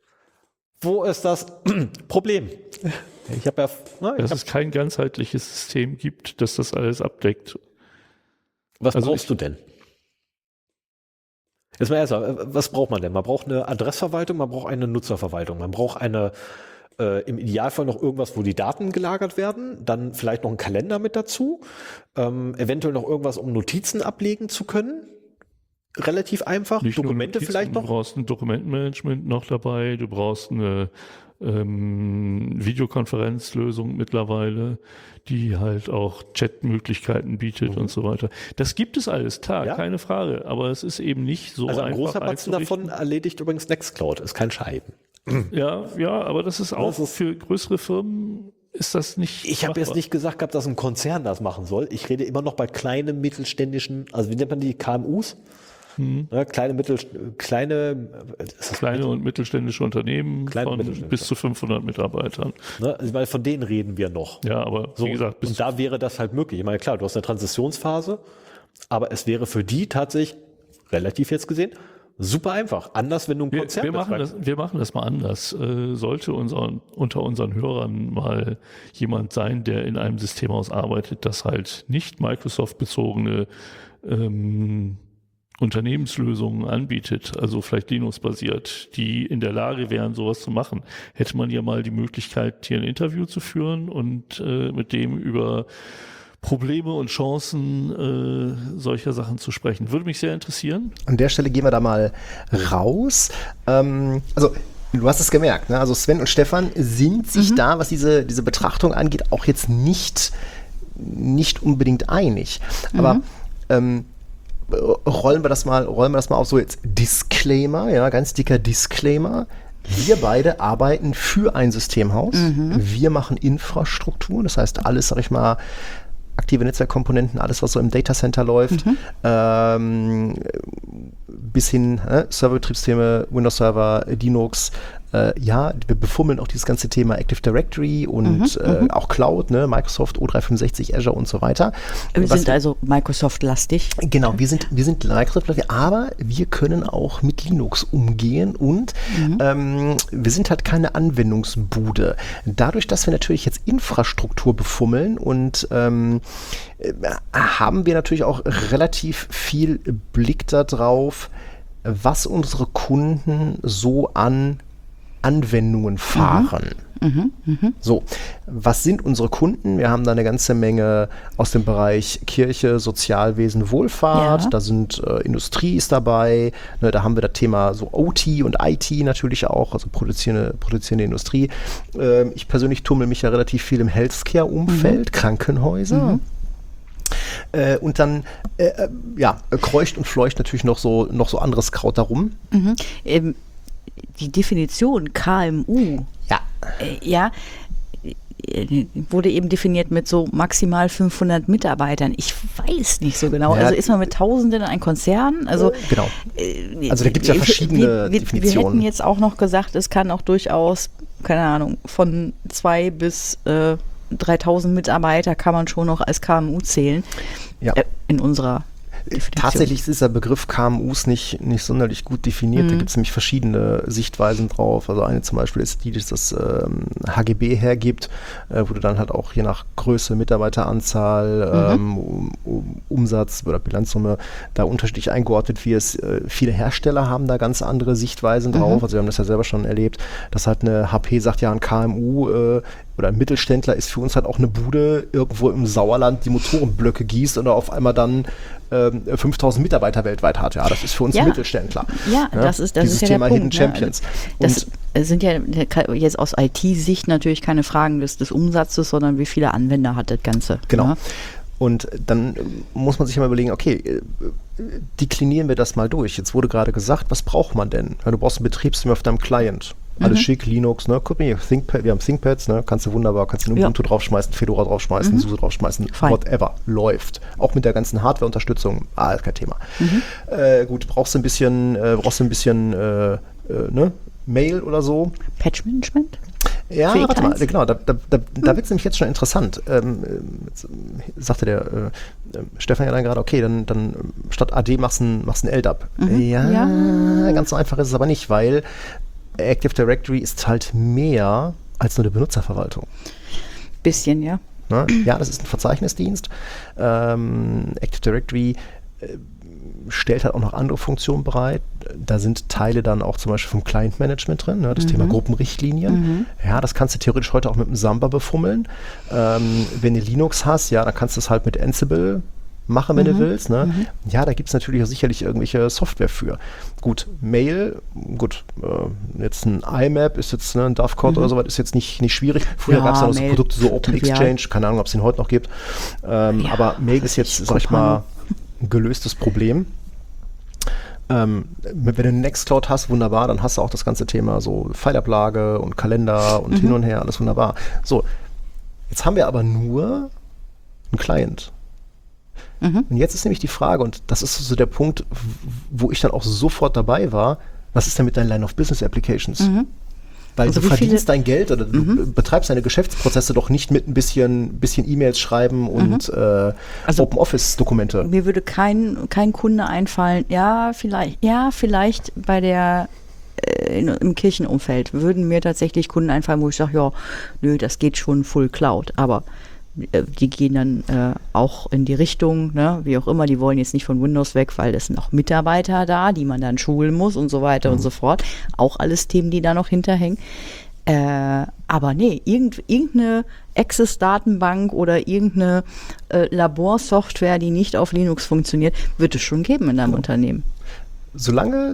Wo ist das Problem? Ich habe ja, ne, ich Dass hab, es kein ganzheitliches System gibt, das das alles abdeckt. was also brauchst ich- du denn? Jetzt mal erstmal, was braucht man denn? Man braucht eine Adressverwaltung, man braucht eine Nutzerverwaltung, man braucht eine, äh, im Idealfall noch irgendwas, wo die Daten gelagert werden, dann vielleicht noch ein Kalender mit dazu, ähm, eventuell noch irgendwas, um Notizen ablegen zu können. Relativ einfach. Nicht nur Dokumente Notizen, vielleicht Du noch. brauchst ein Dokumentenmanagement noch dabei, du brauchst eine ähm, Videokonferenzlösung mittlerweile, die halt auch Chatmöglichkeiten bietet Mhm. und so weiter. Das gibt es alles, klar, Ja. keine Frage, aber es ist eben nicht so Also ein einfach großer Batzen davon einzurichten. erledigt übrigens Nextcloud, ist kein Scheiben. Ja, ja, aber das ist auch Das ist- für größere Firmen ist das nicht Ich habe jetzt machbar. nicht gesagt gehabt, dass ein Konzern das machen soll. Ich rede immer noch bei kleinen, mittelständischen, also wie nennt man die, K M Us? Hm. Ne, kleine, Mittel, kleine, ist das kleine und mittelständische Unternehmen kleine von mittelständische. bis zu fünfhundert Mitarbeitern. Ne, also weil von denen reden wir noch. Ja, aber So, wie gesagt, bis und da wäre das halt möglich. Ich meine, klar, du hast eine Transitionsphase, aber es wäre für die tatsächlich, relativ jetzt gesehen, super einfach. Anders, wenn du ein wir, Konzert wir, machen das, wir machen das mal anders. Äh, sollte unser, unter unseren Hörern mal jemand sein, der in einem Systemhaus arbeitet, das halt nicht Microsoft-bezogene ähm, Unternehmenslösungen anbietet, also vielleicht Linux-basiert, die in der Lage wären, sowas zu machen, hätte man ja mal die Möglichkeit, hier ein Interview zu führen und äh, mit dem über Probleme und Chancen äh, solcher Sachen zu sprechen. Würde mich sehr interessieren. An der Stelle gehen wir da mal raus. Ähm, also du hast es gemerkt, ne? Also Sven und Stefan sind sich mhm. da, was diese, diese Betrachtung angeht, auch jetzt nicht, nicht unbedingt einig. Aber mhm. ähm, rollen wir das mal, rollen wir das mal auf so jetzt Disclaimer, ja, ganz dicker Disclaimer. Wir beide arbeiten für ein Systemhaus. Mhm. Wir machen Infrastruktur, das heißt alles, sag ich mal, aktive Netzwerkkomponenten, alles, was so im Datacenter läuft, mhm. ähm, bis hin äh, Serverbetriebssysteme, Windows Server, Linux. Äh, ja, wir befummeln auch dieses ganze Thema Active Directory und mhm, äh, auch Cloud, ne, Microsoft, O dreihundertfünfundsechzig, Azure und so weiter. Wir was sind also Microsoft-lastig. Genau, wir sind, wir sind Microsoft-lastig, aber wir können auch mit Linux umgehen und mhm. ähm, wir sind halt keine Anwendungsbude. Dadurch, dass wir natürlich jetzt Infrastruktur befummeln und ähm, haben wir natürlich auch relativ viel Blick darauf, was unsere Kunden so an Anwendungen fahren. Mhm. Mhm. So, was sind unsere Kunden? Wir haben da eine ganze Menge aus dem Bereich Kirche, Sozialwesen, Wohlfahrt. Ja. Da sind äh, Industrie ist dabei. Ne, da haben wir das Thema so O T und I T natürlich auch, also produzierende, produzierende Industrie. Ähm, ich persönlich tummel mich ja relativ viel im Healthcare-Umfeld, mhm. Krankenhäuser. Mhm. Äh, und dann äh, ja, kreucht und fleucht natürlich noch so, noch so anderes Kraut darum. Mhm. Ähm, die Definition K M U, ja, äh, ja, wurde eben definiert mit so maximal fünfhundert Mitarbeitern. Ich weiß nicht so genau. Ja. Also ist man mit Tausenden ein Konzern? Also, genau. Also da gibt es ja verschiedene wir, wir, Definitionen. Wir hätten jetzt auch noch gesagt, es kann auch durchaus, keine Ahnung, von zwei bis äh, dreitausend Mitarbeiter kann man schon noch als K M U zählen. Ja. Äh, in unserer Definition. Tatsächlich ist der Begriff K M Us nicht, nicht sonderlich gut definiert. Mhm. Da gibt es nämlich verschiedene Sichtweisen drauf. Also eine zum Beispiel ist die, die das ähm, H G B hergibt, äh, wo du dann halt auch je nach Größe, Mitarbeiteranzahl, mhm. ähm, um, um, Umsatz oder Bilanzsumme da unterschiedlich eingeordnet wird. Äh, viele Hersteller haben da ganz andere Sichtweisen drauf. Mhm. Also wir haben das ja selber schon erlebt, dass halt eine H P sagt, ja ein K M U äh, oder ein Mittelständler ist für uns halt auch eine Bude irgendwo im Sauerland, die Motorenblöcke gießt oder auf einmal dann ähm, fünftausend Mitarbeiter weltweit hat. Ja, das ist für uns ja. ein Mittelständler. Ja, ja, das ist das Dieses ist ja Thema der Hidden Punkt, Champions. Ne? Das und sind ja jetzt aus I T-Sicht natürlich keine Fragen des, des Umsatzes, sondern wie viele Anwender hat das Ganze. Genau. Ne? Und dann muss man sich mal überlegen, okay, deklinieren wir das mal durch. Jetzt wurde gerade gesagt, was braucht man denn? Du brauchst ein Betriebssystem auf deinem Client. Alles mhm. schick, Linux, ne? Guck mal, ThinkPad, wir haben ThinkPads, ne? Kannst du wunderbar, kannst du Ubuntu ja. draufschmeißen, Fedora draufschmeißen, mhm. SUSE draufschmeißen, Fein. whatever, läuft. Auch mit der ganzen Hardware-Unterstützung, ah, ist kein Thema. Mhm. Äh, gut, brauchst du ein bisschen, äh, brauchst du ein bisschen, äh, äh, ne? Mail oder so. Patch-Management? Ja, warte mal, genau, da, da, da, mhm. da wird es nämlich jetzt schon interessant. Ähm, jetzt sagte der äh, Stefan ja dann gerade, okay, dann, dann statt A D machst du ein, machst ein L D A P. Mhm. Ja, ja, ganz so einfach ist es aber nicht, weil Active Directory ist halt mehr als nur eine Benutzerverwaltung. Bisschen, ja. Na, ja, das ist ein Verzeichnisdienst. Ähm, Active Directory äh, stellt halt auch noch andere Funktionen bereit. Da sind Teile dann auch zum Beispiel vom Client-Management drin, ne, das mhm. Thema Gruppenrichtlinien. Mhm. Ja, das kannst du theoretisch heute auch mit dem Samba befummeln. Ähm, wenn du Linux hast, ja, dann kannst du es halt mit Ansible machen, wenn mhm. du willst. Ne? Mhm. Ja, da gibt es natürlich auch sicherlich irgendwelche Software für. Gut, Mail, gut, äh, jetzt ein I M A P ist jetzt, ne, ein Dovecot mhm. oder sowas, ist jetzt nicht, nicht schwierig. Früher ja, gab es ja noch so Produkte, so Open Exchange, keine Ahnung, ob es den heute noch gibt. Ähm, ja, aber Mail ist jetzt, sag ich mal, ein gelöstes Problem. Ähm, wenn du Nextcloud hast, wunderbar, dann hast du auch das ganze Thema so Fileablage und Kalender und mhm. hin und her, alles wunderbar. So, jetzt haben wir aber nur einen Client. Mhm. Und jetzt ist nämlich die Frage, und das ist so der Punkt, wo ich dann auch sofort dabei war, was ist denn mit deinen Line of Business Applications? Mhm. Weil also du verdienst dein Geld oder du mhm. betreibst deine Geschäftsprozesse doch nicht mit ein bisschen, bisschen E-Mails schreiben und mhm. äh, also Open-Office-Dokumente. Mir würde kein, kein Kunde einfallen, ja, vielleicht, ja, vielleicht bei der äh, in, im Kirchenumfeld würden mir tatsächlich Kunden einfallen, wo ich sage, ja, nö, das geht schon Full Cloud, aber die gehen dann äh, auch in die Richtung, ne, wie auch immer, die wollen jetzt nicht von Windows weg, weil es sind auch Mitarbeiter da, die man dann schulen muss und so weiter mhm. und so fort. Auch alles Themen, die da noch hinterhängen. Äh, aber nee, irgend, irgendeine Access-Datenbank oder irgendeine äh, Laborsoftware, die nicht auf Linux funktioniert, wird es schon geben in deinem genau. Unternehmen. Solange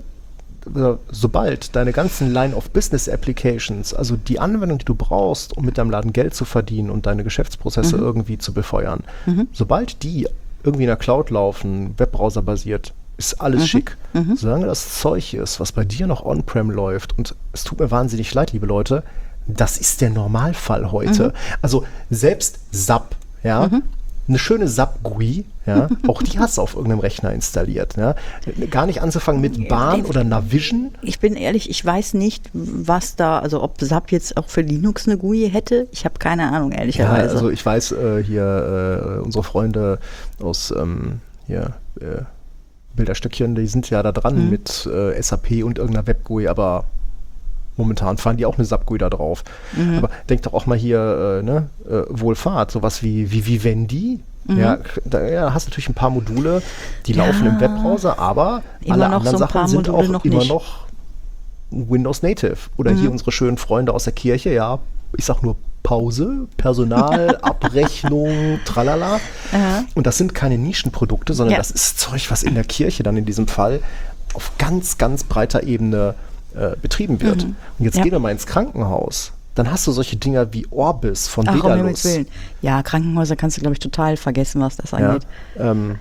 sobald deine ganzen Line-of-Business-Applications, also die Anwendung, die du brauchst, um mit deinem Laden Geld zu verdienen und deine Geschäftsprozesse mhm. irgendwie zu befeuern, mhm. sobald die irgendwie in der Cloud laufen, Webbrowser-basiert, ist alles mhm. schick. Mhm. Solange das Zeug ist, was bei dir noch on-prem läuft, und es tut mir wahnsinnig leid, liebe Leute, das ist der Normalfall heute. Mhm. Also selbst S A P, ja, mhm. eine schöne S A P-G U I, ja, auch die hast du auf irgendeinem Rechner installiert. Ja. Gar nicht anzufangen mit Bahn oder Navision. Ich bin ehrlich, ich weiß nicht, was da, also ob S A P jetzt auch für Linux eine G U I hätte. Ich habe keine Ahnung, ehrlicherweise. Ja, also ich weiß, äh, hier äh, unsere Freunde aus ähm, hier, äh, Bilderstöckchen, die sind ja da dran mhm. mit äh, S A P und irgendeiner Web-G U I, aber momentan fahren die auch eine S A P-G U I da drauf. Mhm. Aber denk doch auch mal hier, äh, ne, äh, Wohlfahrt, sowas wie, wie Vivendi. Mhm. Ja, da ja, hast du natürlich ein paar Module, die ja. laufen im Webbrowser, aber immer alle noch anderen so ein Sachen paar sind Module auch noch immer nicht. noch Windows Native. Oder mhm. hier unsere schönen Freunde aus der Kirche, ja, ich sag nur Pause, Personal, Abrechnung, tralala. Aha. Und das sind keine Nischenprodukte, sondern ja. das ist Zeug, was in der Kirche dann in diesem Fall auf ganz, ganz breiter Ebene äh, betrieben wird. Mhm. Und jetzt ja. gehen wir mal ins Krankenhaus. Dann hast du solche Dinger wie Orbis von Ach, Dedalus. Um Himmels Willen. Ja, Krankenhäuser kannst du, glaube ich, total vergessen, was das angeht. Ja, ähm,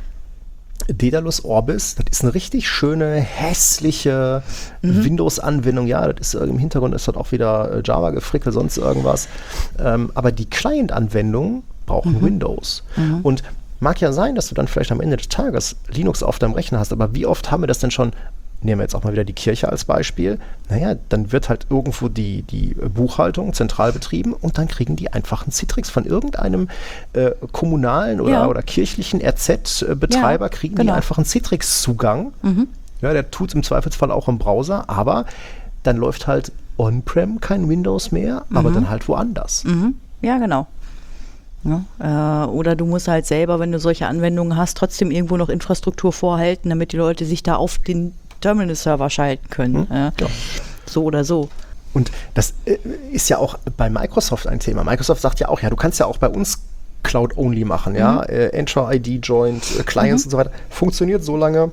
Dedalus Orbis, das ist eine richtig schöne, hässliche mhm. Windows-Anwendung. Ja, das ist im Hintergrund ist das auch wieder Java gefrickelt, sonst irgendwas. Ähm, aber die Client-Anwendungen brauchen mhm. Windows. Mhm. Und mag ja sein, dass du dann vielleicht am Ende des Tages Linux auf deinem Rechner hast, aber wie oft haben wir das denn schon? Nehmen wir jetzt auch mal wieder die Kirche als Beispiel. Naja, dann wird halt irgendwo die, die Buchhaltung zentral betrieben und dann kriegen die einfach einen Citrix von irgendeinem äh, kommunalen oder, ja. oder kirchlichen R Z-Betreiber, ja, kriegen genau. die einfach einen Citrix-Zugang. Mhm. Ja, der tut es im Zweifelsfall auch im Browser, aber dann läuft halt on-prem kein Windows mehr, mhm. aber dann halt woanders. Mhm. Ja, genau. Ja, äh, oder du musst halt selber, wenn du solche Anwendungen hast, trotzdem irgendwo noch Infrastruktur vorhalten, damit die Leute sich da auf den Terminal-Server schalten können. Hm, äh, ja. So oder so. Und das äh, ist ja auch bei Microsoft ein Thema. Microsoft sagt ja auch, ja, du kannst ja auch bei uns Cloud-Only machen, mhm. ja, äh, Entra-I D-Joint, äh, Clients mhm. und so weiter. Funktioniert so lange,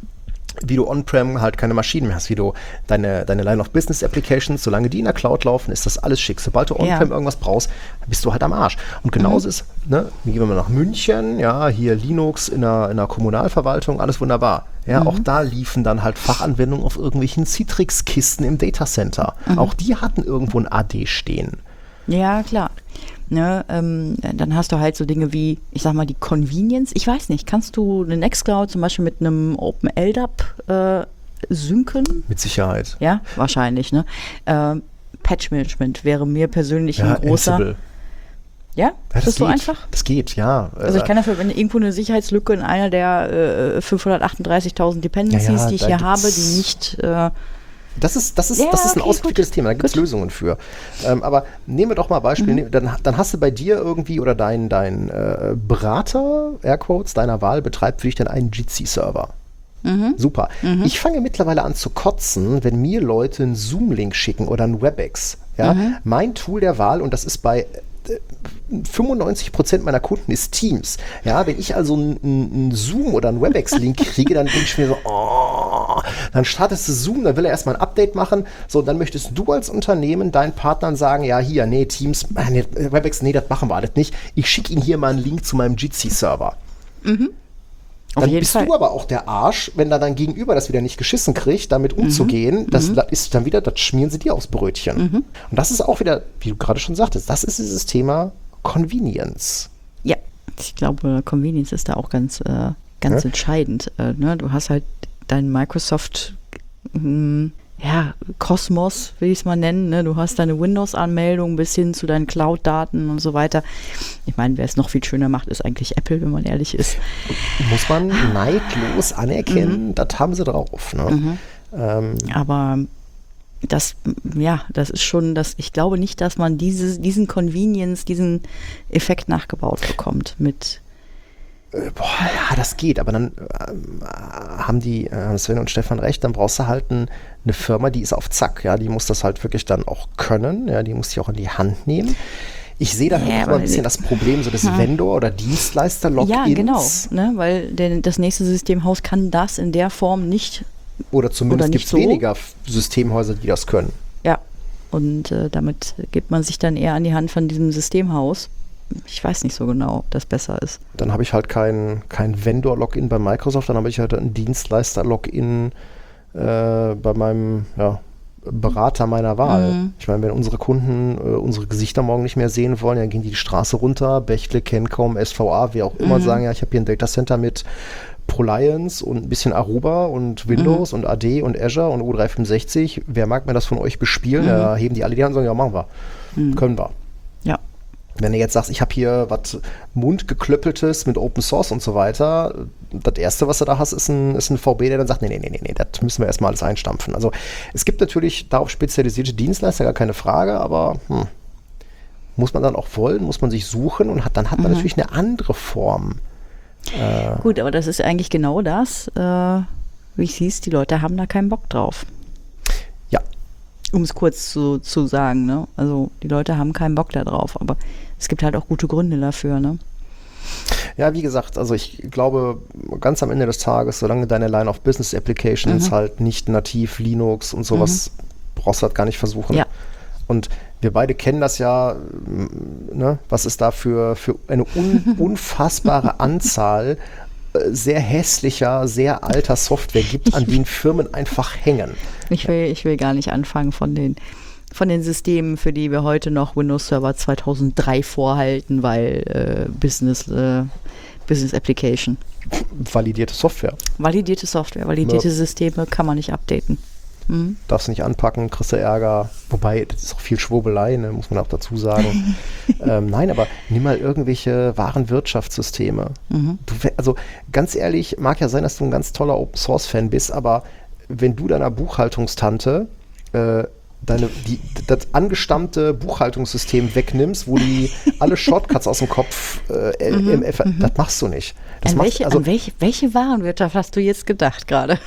wie du on-prem halt keine Maschinen mehr hast, wie du deine, deine Line-of-Business-Applications, solange die in der Cloud laufen, ist das alles schick. Sobald du on-prem ja. irgendwas brauchst, bist du halt am Arsch. Und genauso mhm. ist, ne, gehen wir mal nach München, ja, hier Linux in der, in der Kommunalverwaltung, alles wunderbar. Ja, mhm. auch da liefen dann halt Fachanwendungen auf irgendwelchen Citrix-Kisten im Datacenter. Mhm. Auch die hatten irgendwo ein A D stehen. Ja, klar. Ne, ähm, dann hast du halt so Dinge wie, ich sag mal, die Convenience. Ich weiß nicht, kannst du eine Nextcloud zum Beispiel mit einem OpenLDAP äh, synken? Mit Sicherheit. Ja, wahrscheinlich. Ne? Ähm, Patch-Management wäre mir persönlich ja, ein großer... Ansible. Ja? Ja, das, das geht. so einfach? Das geht, ja. Also ich kann dafür, wenn irgendwo eine Sicherheitslücke in einer der äh, fünfhundertachtunddreißigtausend Dependencies, ja, ja, die ich hier habe, die nicht... Äh, Das ist, das ist, ja, das ist ein okay, ausgewickeltes Thema, da gibt es Lösungen für. Ähm, aber nehmen wir doch mal Beispiel, mhm. dann, dann hast du bei dir irgendwie oder dein, dein äh, Berater, Airquotes, deiner Wahl betreibt für dich dann einen Jitsi-Server. Mhm. Super. Mhm. Ich fange mittlerweile an zu kotzen, wenn mir Leute einen Zoom-Link schicken oder einen WebEx. Ja? Mhm. Mein Tool der Wahl, und das ist bei fünfundneunzig Prozent meiner Kunden ist Teams. Ja, wenn ich also einen Zoom oder einen WebEx-Link kriege, dann denke ich mir so, oh, dann startest du Zoom, dann will er erstmal ein Update machen. So, dann möchtest du als Unternehmen deinen Partnern sagen, ja, hier, nee, Teams, nee, WebEx, nee, das machen wir alles nicht. Ich schicke Ihnen hier mal einen Link zu meinem Jitsi-Server. Mhm. Dann bist Fall. du aber auch der Arsch, wenn da dein Gegenüber das wieder nicht geschissen kriegt, damit umzugehen. Mhm. Das, das ist dann wieder, das schmieren sie dir aufs Brötchen. Mhm. Und das ist auch wieder, wie du gerade schon sagtest, das ist dieses Thema Convenience. Ja, Ich glaube, Convenience ist da auch ganz, äh, ganz ja? entscheidend. Äh, ne? Du hast halt dein Microsoft mh, ja, Kosmos, will ich es mal nennen. Ne? Du hast deine Windows-Anmeldung bis hin zu deinen Cloud-Daten und so weiter. Ich meine, wer es noch viel schöner macht, ist eigentlich Apple, wenn man ehrlich ist. Muss man neidlos anerkennen, mhm. das haben sie drauf. Ne? Mhm. Ähm. Aber das, ja, das ist schon, das, ich glaube nicht, dass man diese, diesen Convenience, diesen Effekt nachgebaut bekommt mit Boah, ja, das geht, aber dann äh, haben die äh, Sven und Stefan recht, dann brauchst du halt ein, eine Firma, die ist auf Zack, ja, die muss das halt wirklich dann auch können, ja, die muss die auch in die Hand nehmen. Ich sehe da ja, auch mal ein bisschen das Problem, so des ja. Vendor- oder Dienstleister-Logins. Ja, genau, ne, weil der, das nächste Systemhaus kann das in der Form nicht. Oder zumindest gibt es so. weniger Systemhäuser, die das können. Ja, und äh, damit gibt man sich dann eher an die Hand von diesem Systemhaus. Ich weiß nicht so genau, ob das besser ist. Dann habe ich halt kein, kein Vendor-Login bei Microsoft, dann habe ich halt ein Dienstleister-Login äh, bei meinem ja, Berater meiner Wahl. Mhm. Ich meine, wenn unsere Kunden äh, unsere Gesichter morgen nicht mehr sehen wollen, dann gehen die die Straße runter, Bechtle, Kencom, S V A, wer auch immer, mhm. sagen, ja, ich habe hier ein Datacenter mit ProLiants und ein bisschen Aruba und Windows mhm. und A D und Azure und O drei fünfundsechzig. Wer mag mir das von euch bespielen? Mhm. Da heben die alle die Hand und sagen, ja, machen wir. Mhm. Können wir. Ja. Wenn du jetzt sagst, ich habe hier was Mundgeklöppeltes mit Open Source und so weiter, das Erste, was du da hast, ist ein, ist ein V B, der dann sagt, nee, nee, nee, nee, nee, das müssen wir erstmal alles einstampfen. Also es gibt natürlich darauf spezialisierte Dienstleister, gar keine Frage, aber hm, muss man dann auch wollen, muss man sich suchen und hat, dann hat man mhm. natürlich eine andere Form. Äh, Gut, aber das ist eigentlich genau das, äh, wie ich sieh's, die Leute haben da keinen Bock drauf. Ja. Um es kurz zu, zu sagen, ne? Also die Leute haben keinen Bock da drauf, aber es gibt halt auch gute Gründe dafür, ne? Ja, wie gesagt, also ich glaube, ganz am Ende des Tages, solange deine Line of Business Applications mhm. halt nicht nativ Linux und sowas, mhm. brauchst du halt gar nicht versuchen. Ja. Und wir beide kennen das ja, ne? Was ist da für, für eine un, unfassbare Anzahl äh, sehr hässlicher, sehr alter Software gibt, an denen Firmen einfach hängen. Ich will, ich will gar nicht anfangen von den von den Systemen, für die wir heute noch Windows Server zweitausenddrei vorhalten, weil äh, Business, äh, Business Application. Validierte Software. Validierte Software, validierte ja. Systeme kann man nicht updaten. Mhm. Darfst nicht anpacken, kriegst du Ärger. Wobei, das ist auch viel Schwurbelei, ne, muss man auch dazu sagen. ähm, nein, aber nimm mal irgendwelche wahren Wirtschaftssysteme. Mhm. Du, also ganz ehrlich, mag ja sein, dass du ein ganz toller Open-Source-Fan bist, aber wenn du deiner Buchhaltungstante äh, deine, die, das angestammte Buchhaltungssystem wegnimmst, wo die alle Shortcuts aus dem Kopf äh, mhm, M F, mhm. das machst du nicht. Das an, macht, welche, also, an welche, welche Warenwirtschaft hast du jetzt gedacht gerade?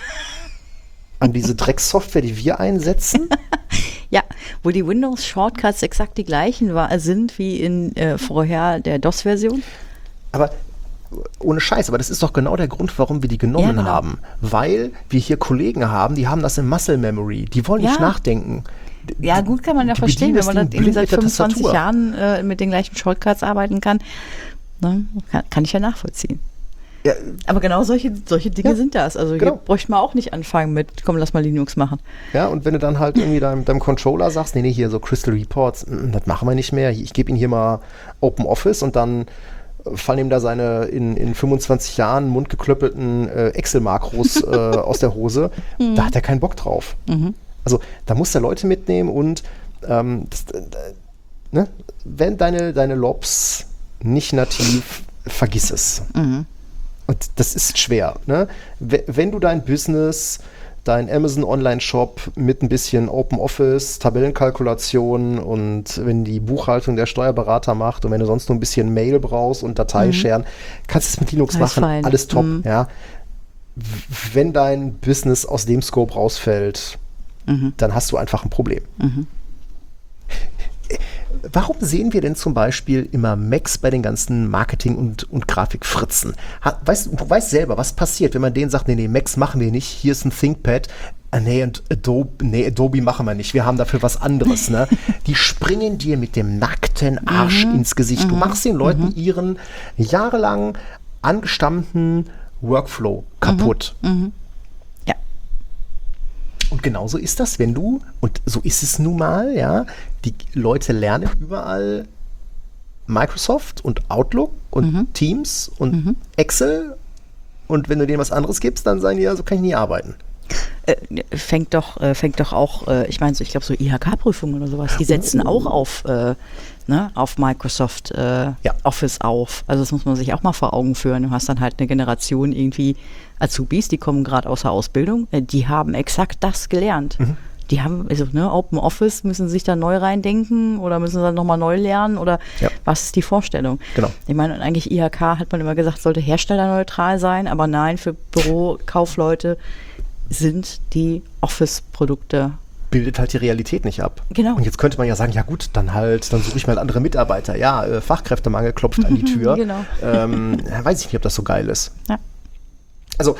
An diese Dreckssoftware, die wir einsetzen? Ja, wo die Windows-Shortcuts exakt die gleichen war, sind wie in äh, vorher der DOS-Version. Aber ohne Scheiß, aber das ist doch genau der Grund, warum wir die genommen ja, genau. haben. Weil wir hier Kollegen haben, die haben das in Muscle Memory. Die wollen ja. nicht nachdenken. Ja, gut kann man ja verstehen, wenn man das in seit fünfundzwanzig Jahren äh, mit den gleichen Shortcuts arbeiten kann. Ne? Kann, kann ich ja nachvollziehen. Ja. Aber genau solche, solche Dinge ja, sind das. Also genau. Hier bräuchte man auch nicht anfangen mit, komm, lass mal Linux machen. Ja, und wenn du dann halt irgendwie deinem, deinem Controller sagst, nee, nee, hier so Crystal Reports, das machen wir nicht mehr. Ich gebe ihm hier mal Open Office und dann fallen ihm da seine in, in fünfundzwanzig Jahren mundgeklöppelten äh, Excel-Makros äh, aus der Hose. Mhm. Da hat er keinen Bock drauf. Mhm. Also da muss er Leute mitnehmen und ähm, das, äh, ne? wenn deine, deine Lobs nicht nativ, vergiss es. Mhm. Und das ist schwer. Ne? Wenn du dein Business, dein Amazon Online-Shop mit ein bisschen Open Office, Tabellenkalkulation und wenn die Buchhaltung der Steuerberater macht und wenn du sonst nur ein bisschen Mail brauchst und Dateischeren, mhm. kannst du es mit Linux alles machen. Fein. Alles top. Mhm. Ja. Wenn dein Business aus dem Scope rausfällt, mhm. dann hast du einfach ein Problem. Mhm. Warum sehen wir denn zum Beispiel immer Macs bei den ganzen Marketing- und, und Grafikfritzen? Ha, weißt, du weißt selber, was passiert, wenn man denen sagt, nee, nee, Macs machen wir nicht, hier ist ein ThinkPad, ah, nee, und Adobe, nee, Adobe machen wir nicht, wir haben dafür was anderes. Ne? Die springen dir mit dem nackten Arsch mhm. ins Gesicht. Mhm. Du machst den Leuten mhm. ihren jahrelang angestammten Workflow kaputt. Mhm. Mhm. Und genauso ist das, wenn du, und so ist es nun mal, ja, die Leute lernen überall Microsoft und Outlook und mhm. Teams und mhm. Excel und wenn du denen was anderes gibst, dann sagen die ja, so kann ich nie arbeiten. Äh, fängt doch, äh, fängt doch auch, äh, ich meine, so, ich glaube so I H K-Prüfungen oder sowas, die setzen oh. auch auf, äh, ne, auf Microsoft äh, ja. Office auf. Also das muss man sich auch mal vor Augen führen. Du hast dann halt eine Generation irgendwie Azubis, die kommen gerade aus der Ausbildung, äh, die haben exakt das gelernt. Mhm. Die haben, also ne, Open Office, müssen sie sich da neu reindenken oder müssen sie dann nochmal neu lernen oder ja. was ist die Vorstellung? Genau. Ich meine, und eigentlich I H K hat man immer gesagt, sollte herstellerneutral sein, aber nein, für Bürokaufleute sind die Office-Produkte. Bildet halt die Realität nicht ab. Genau. Und jetzt könnte man ja sagen, ja gut, dann halt, dann suche ich mal andere Mitarbeiter. Ja, äh, Fachkräftemangel klopft an die Tür. Genau. Ähm, weiß ich nicht, ob das so geil ist. Ja. Also,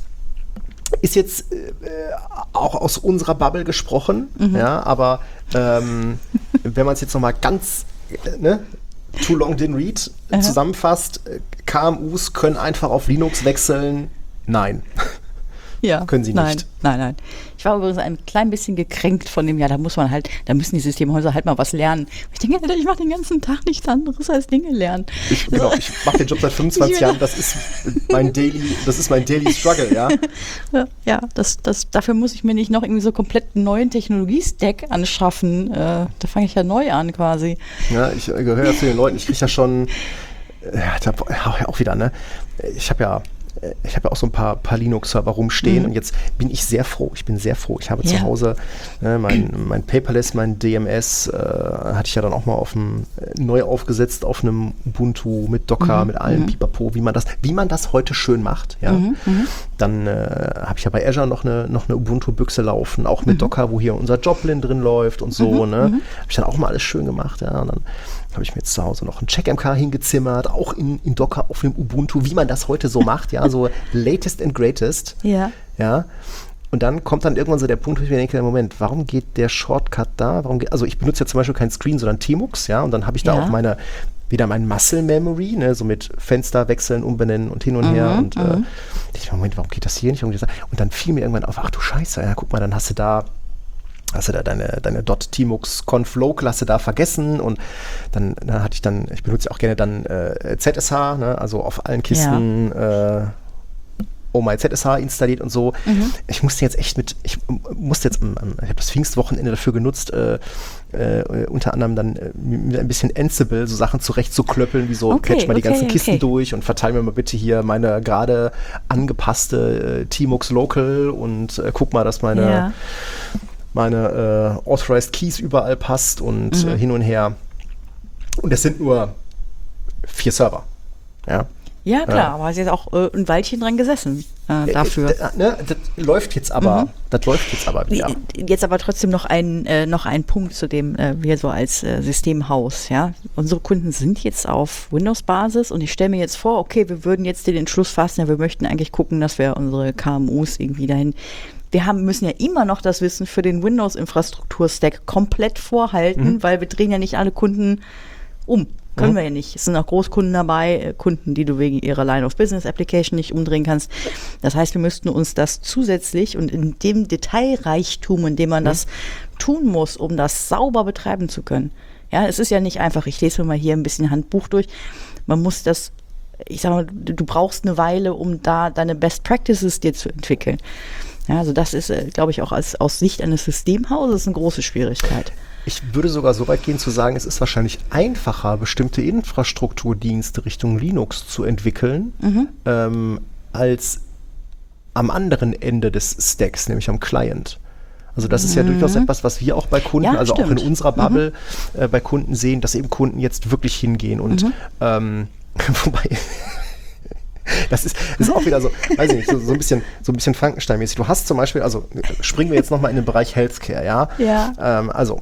ist jetzt äh, auch aus unserer Bubble gesprochen, mhm. ja, aber ähm, wenn man es jetzt nochmal ganz, äh, ne, too long didn't read, äh, zusammenfasst, K M Us können einfach auf Linux wechseln. Nein. Ja, können sie nein, nicht. Nein, nein. Ich war übrigens ein klein bisschen gekränkt von dem, ja, da muss man halt, da müssen die Systemhäuser halt mal was lernen. Ich denke, Alter, ich mache den ganzen Tag nichts anderes als Dinge lernen. Ich, so. Genau, ich mache den Job seit fünfundzwanzig Jahren, das ist mein Daily, das ist mein Daily Struggle, ja. Ja, das, das, dafür muss ich mir nicht noch irgendwie so komplett einen neuen Technologie-Stack anschaffen. Äh, da fange ich ja neu an quasi. Ja, ich gehöre ja zu den Leuten, ich kriege ja schon, ja, da, auch wieder, ne, ich habe ja Ich habe ja auch so ein paar, paar Linux-Server rumstehen mhm. und jetzt bin ich sehr froh. Ich bin sehr froh. Ich habe ja. zu Hause ne, mein, mein Paperless, mein D M S äh, hatte ich ja dann auch mal auf dem, äh, neu aufgesetzt auf einem Ubuntu mit Docker, mhm. mit allem mhm. Pipapo, wie man das, wie man das heute schön macht. Ja. Mhm. Dann äh, habe ich ja bei Azure noch eine, noch eine Ubuntu-Büchse laufen, auch mit mhm. Docker, wo hier unser Joplin drin läuft und so. Mhm. Ne? Mhm. Habe ich dann auch mal alles schön gemacht. Ja. Und dann habe ich mir jetzt zu Hause noch ein Check M K hingezimmert, auch in, in Docker auf dem Ubuntu, wie man das heute so macht, ja, so latest and greatest. Ja. Ja. Und dann kommt dann irgendwann so der Punkt, wo ich mir denke, Moment, warum geht der Shortcut da? Warum geht, also ich benutze ja zum Beispiel kein Screen, sondern Tmux, ja, und dann habe ich da ja. auch meine, wieder mein Muscle Memory, ne, so mit Fenster wechseln, umbenennen und hin und mhm, her. Und äh, mhm. ich Moment, warum geht das hier nicht? Und dann fiel mir irgendwann auf, ach du Scheiße, ja, guck mal, dann hast du da hast du da deine, deine .tmux-conf-local hast du da vergessen und dann, dann hatte ich dann, ich benutze auch gerne dann äh, Z S H, ne, also auf allen Kisten ja. äh, oh my Z S H installiert und so. Mhm. Ich musste jetzt echt mit, ich musste jetzt, ich habe das Pfingstwochenende dafür genutzt, äh, äh, unter anderem dann äh, mit ein bisschen Ansible so Sachen zurecht zu klöppeln, wie so, okay, patch mal die okay, ganzen Kisten okay. durch und verteile mir mal bitte hier meine gerade angepasste äh, Tmux Local und äh, guck mal, dass meine ja. meine äh, Authorized Keys überall passt und mhm. äh, hin und her. Und das sind nur vier Server. Ja, ja klar, ja. aber hast jetzt auch äh, ein Weilchen dran gesessen äh, dafür. Äh, äh, ne, das läuft jetzt aber, mhm. das läuft jetzt aber wieder. Jetzt aber trotzdem noch ein, äh, noch ein Punkt, zu dem äh, wir so als äh, Systemhaus, ja, unsere Kunden sind jetzt auf Windows-Basis und ich stelle mir jetzt vor, okay, wir würden jetzt den Entschluss fassen, ja, wir möchten eigentlich gucken, dass wir unsere K M Us irgendwie dahin wir haben, müssen ja immer noch das Wissen für den Windows-Infrastruktur-Stack komplett vorhalten, mhm. weil wir drehen ja nicht alle Kunden um. Können mhm. wir ja nicht. Es sind auch Großkunden dabei, Kunden, die du wegen ihrer Line-of-Business-Application nicht umdrehen kannst. Das heißt, wir müssten uns das zusätzlich und in dem Detailreichtum, in dem man mhm. das tun muss, um das sauber betreiben zu können. Ja, es ist ja nicht einfach, ich lese mir mal hier ein bisschen Handbuch durch. Man muss das, ich sag mal, du brauchst eine Weile, um da deine Best Practices dir zu entwickeln. Ja, also das ist, äh, glaube ich, auch als, aus Sicht eines Systemhauses eine große Schwierigkeit. Ich würde sogar so weit gehen zu sagen, es ist wahrscheinlich einfacher, bestimmte Infrastrukturdienste Richtung Linux zu entwickeln, mhm. ähm, als am anderen Ende des Stacks, nämlich am Client. Also das ist ja mhm. durchaus etwas, was wir auch bei Kunden, ja, also stimmt. auch in unserer Bubble mhm. äh, bei Kunden sehen, dass eben Kunden jetzt wirklich hingehen und mhm. ähm, wobei Das ist, das ist auch wieder so, weiß ich nicht, so, so ein bisschen, so ein bisschen Frankenstein-mäßig. Du hast zum Beispiel, also springen wir jetzt nochmal in den Bereich Healthcare, ja? Ja. Ähm, also,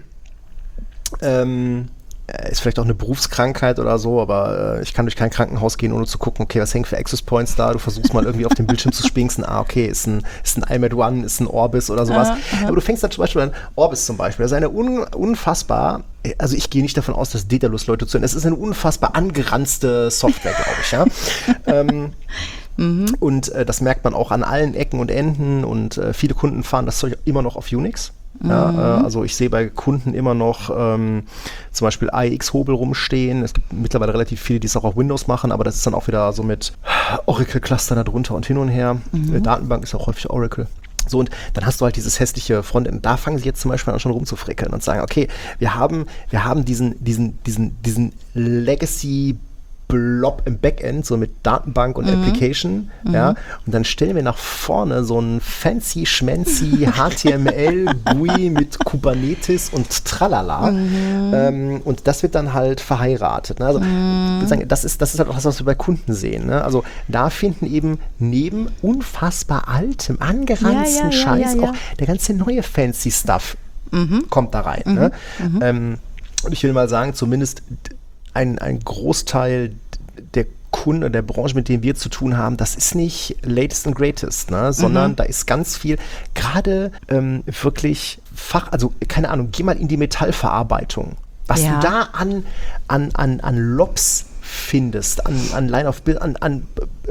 ähm, ist vielleicht auch eine Berufskrankheit oder so, aber äh, ich kann durch kein Krankenhaus gehen, ohne zu gucken, okay, was hängt für Access Points da? Du versuchst mal irgendwie auf dem Bildschirm zu spinksen, ah, okay, ist ein, ist ein I M A D One, ist ein Orbis oder sowas. Aha, aha. Aber du fängst dann zum Beispiel an, Orbis zum Beispiel, das ist eine un, unfassbar, also ich gehe nicht davon aus, dass Daedalus-Leute zu hören, es ist eine unfassbar angeranzte Software, glaube ich, ja. ähm, mhm. Und äh, das merkt man auch an allen Ecken und Enden und äh, viele Kunden fahren das Zeug immer noch auf Unix. Ja, äh, also ich sehe bei Kunden immer noch ähm, zum Beispiel A E X-Hobel rumstehen. Es gibt mittlerweile relativ viele, die es auch auf Windows machen, aber das ist dann auch wieder so mit Oracle-Clustern da drunter und hin und her. Mhm. Äh, Datenbank ist auch häufig Oracle. So, und dann hast du halt dieses hässliche Frontend. Da fangen sie jetzt zum Beispiel an, schon rumzufrickeln und sagen, okay, wir haben, wir haben diesen, diesen, diesen, diesen Legacy Blob im Backend, so mit Datenbank und mhm. Application, mhm. ja, und dann stellen wir nach vorne so ein fancy schmancy H T M L-G U I mit Kubernetes und Tralala mhm. ähm, und das wird dann halt verheiratet. Ne? Also mhm. ich würde sagen, das ist, das ist halt auch das, was wir bei Kunden sehen. Ne? Also da finden eben neben unfassbar altem, angeranzten ja, ja, Scheiß ja, ja, ja. auch der ganze neue fancy Stuff mhm. kommt da rein. Mhm. Ne? Mhm. Ähm, und ich will mal sagen, zumindest Ein, ein Großteil der Kunden der Branche, mit denen wir zu tun haben, das ist nicht latest and greatest, ne? Sondern mhm. da ist ganz viel, gerade ähm, wirklich Fach, also keine Ahnung, geh mal in die Metallverarbeitung. Was ja. du da an, an, an, an Lobs findest, an, an Line of Build, an, an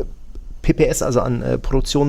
P P S, also an äh,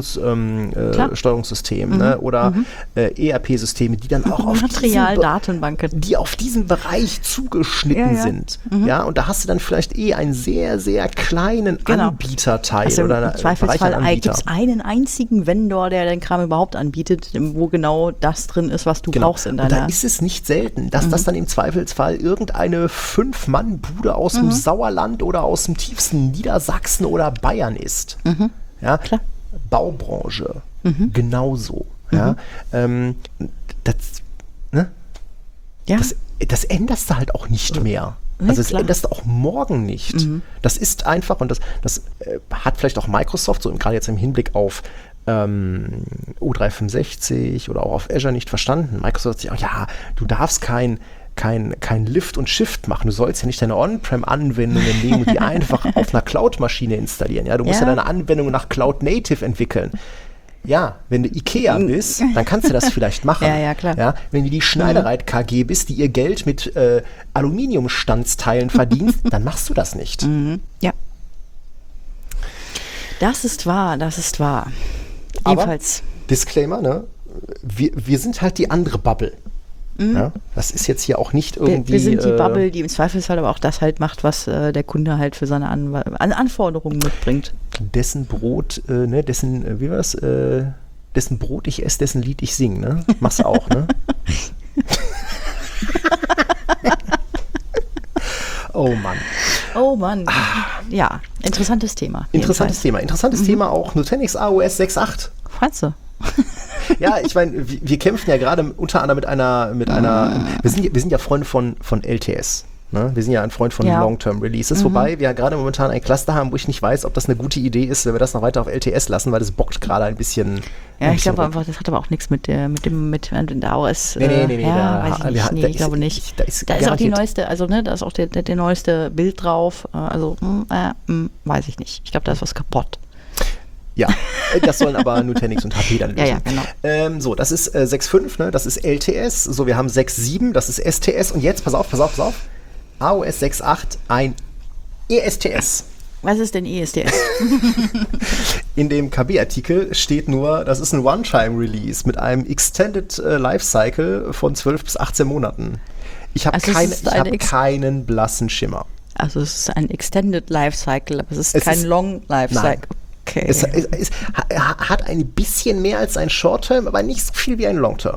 Produktionssteuerungssystemen ähm, äh, mhm. ne? oder mhm. äh, E R P-Systeme, die dann auch auf Materialdatenbanken, die auf diesen Bereich zugeschnitten ja, ja. sind. Mhm. Ja, und da hast du dann vielleicht eh einen sehr, sehr kleinen genau. Anbieterteil also oder im Zweifelsfall gibt es einen einzigen Vendor, der den Kram überhaupt anbietet, wo genau das drin ist, was du genau. brauchst in deiner. Und da ist es nicht selten, dass mhm. das dann im Zweifelsfall irgendeine Fünf-Mann-Bude aus mhm. dem Sauerland oder aus dem tiefsten Niedersachsen oder Bayern ist. Mhm. Ja, klar. Baubranche, mhm. genauso. Mhm. Ja, ähm, das, ne? ja. Das, das änderst du halt auch nicht mehr. Nee, also das klar. änderst du auch morgen nicht. Mhm. Das ist einfach, und das, das äh, hat vielleicht auch Microsoft, so gerade jetzt im Hinblick auf ähm, O drei fünfundsechzig oder auch auf Azure nicht verstanden. Microsoft sagt, ja, du darfst kein Kein, kein Lift und Shift machen. Du sollst ja nicht deine On-Prem-Anwendungen nehmen und die einfach auf einer Cloud-Maschine installieren. Ja, du musst ja. ja deine Anwendung nach Cloud-Native entwickeln. Ja, wenn du Ikea bist, dann kannst du das vielleicht machen. Ja, ja, klar. Ja, wenn du die Schneidereit K G bist, die ihr Geld mit äh, Aluminiumstandsteilen verdient, dann machst du das nicht. Mhm. Ja. Das ist wahr, das ist wahr. Aber, Jedenfalls. Disclaimer, ne? Wir, wir sind halt die andere Bubble. Mhm. Ja, das ist jetzt hier auch nicht irgendwie... Wir, wir sind die äh, Bubble, die im Zweifelsfall aber auch das halt macht, was äh, der Kunde halt für seine An An Anforderungen mitbringt. Dessen Brot, äh, ne, dessen, äh, wie war das? Äh, dessen Brot ich esse, dessen Lied ich singe, ne? Machst du auch, ne? Oh Mann. Oh Mann. Ah. Ja, interessantes Thema. Interessantes Thema. Interessantes mhm. Thema auch Nutanix A O S sechs Punkt acht. Fandst du? Ja, ich meine, wir, wir kämpfen ja gerade unter anderem mit einer, mit einer, wir sind, wir sind ja Freunde von, von L T S. Ne? Wir sind ja ein Freund von ja. Long-Term-Releases, mhm. wobei wir ja gerade momentan ein Cluster haben, wo ich nicht weiß, ob das eine gute Idee ist, wenn wir das noch weiter auf L T S lassen, weil das bockt gerade ein bisschen. Ja, ein ich glaube einfach, das hat aber auch nichts mit der, mit dem, mit der A O S. Nee, nee, nee, nee. Ja, da, weiß ich nicht, nee, ich glaube nicht. Da ist, da ist auch die neueste, also ne, da ist auch der, der, der neueste Bild drauf, also äh, äh, weiß ich nicht. Ich glaube, da ist was kaputt. Ja, das sollen aber Nutanix und H P dann lösen. Ja, ja, genau. Ähm, so, das ist äh, sechs Punkt fünf, ne? Das ist L T S. So, wir haben sechs Punkt sieben, das ist S T S. Und jetzt, pass auf, pass auf, pass auf. A O S sechs Punkt acht, ein E S T S. Was ist denn E S T S? In dem K B-Artikel steht nur, das ist ein One-Time-Release mit einem Extended äh, Lifecycle von zwölf bis achtzehn Monaten. Ich habe also keine, hab keinen blassen Schimmer. Also es ist ein Extended Lifecycle, aber es ist es kein ist, Long Lifecycle. Nein. Okay. Es, es, es hat ein bisschen mehr als ein Short-Term, aber nicht so viel wie ein Long-Term.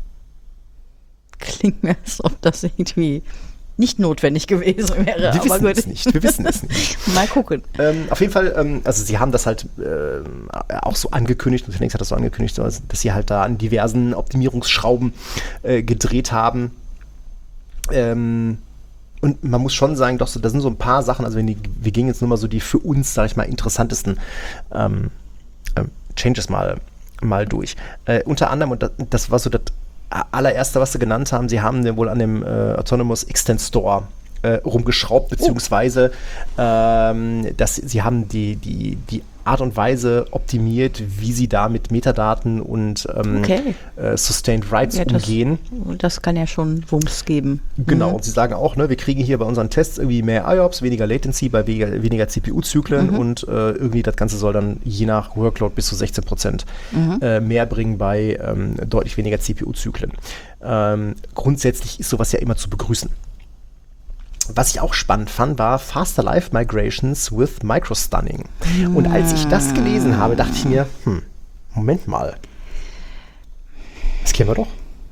Klingt mir, als ob das irgendwie nicht notwendig gewesen wäre. Wir wissen es nicht. Wir wissen es nicht. Mal gucken. Ähm, auf jeden Fall, ähm, also sie haben das halt äh, auch so angekündigt, und Phoenix hat das so angekündigt, dass sie halt da an diversen Optimierungsschrauben äh, gedreht haben. Ähm, Und man muss schon sagen, doch so, da sind so ein paar Sachen, also wenn die, wir gehen jetzt nur mal so die für uns, sag ich mal, interessantesten ähm, ähm, Changes mal, mal durch. Äh, unter anderem, und das, das war so das allererste, was sie genannt haben, sie haben wohl an dem äh, Autonomous Extend Store äh, rumgeschraubt, beziehungsweise oh. ähm, dass sie haben die, die, die Art und Weise optimiert, wie sie da mit Metadaten und ähm, okay. äh, Sustained Rights ja, das, umgehen. Das kann ja schon Wumms geben. Genau, mhm. und sie sagen auch, ne, wir kriegen hier bei unseren Tests irgendwie mehr I O P S, weniger Latency bei weniger, weniger C P U-Zyklen mhm. und äh, irgendwie das Ganze soll dann je nach Workload bis zu sechzehn Prozent mhm. äh, mehr bringen bei ähm, deutlich weniger C P U-Zyklen. Ähm, grundsätzlich ist sowas ja immer zu begrüßen. Was ich auch spannend fand, war Faster Life Migrations with Microstunning. Ja. Und als ich das gelesen habe, dachte ich mir, hm, Moment mal. Das kennen wir doch.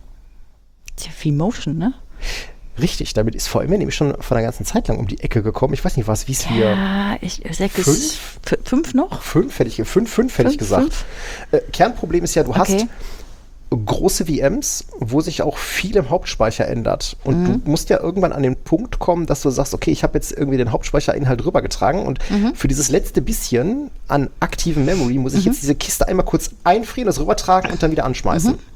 Tja, V-Motion, ne? Richtig, damit ist V M Ware nämlich schon vor einer ganzen Zeit lang um die Ecke gekommen. Ich weiß nicht, was, wie es hier. Ja, ich sag fünf? F- fünf noch? Fünf hätte ich, fünf, fünf hätte ich gesagt. Fünf? Äh, Kernproblem ist ja, du okay. hast große V Ms, wo sich auch viel im Hauptspeicher ändert. Und mhm. du musst ja irgendwann an den Punkt kommen, dass du sagst, okay, ich habe jetzt irgendwie den Hauptspeicherinhalt rübergetragen und mhm. für dieses letzte bisschen an aktiven Memory muss ich mhm. jetzt diese Kiste einmal kurz einfrieren, das rübertragen und dann wieder anschmeißen. Mhm.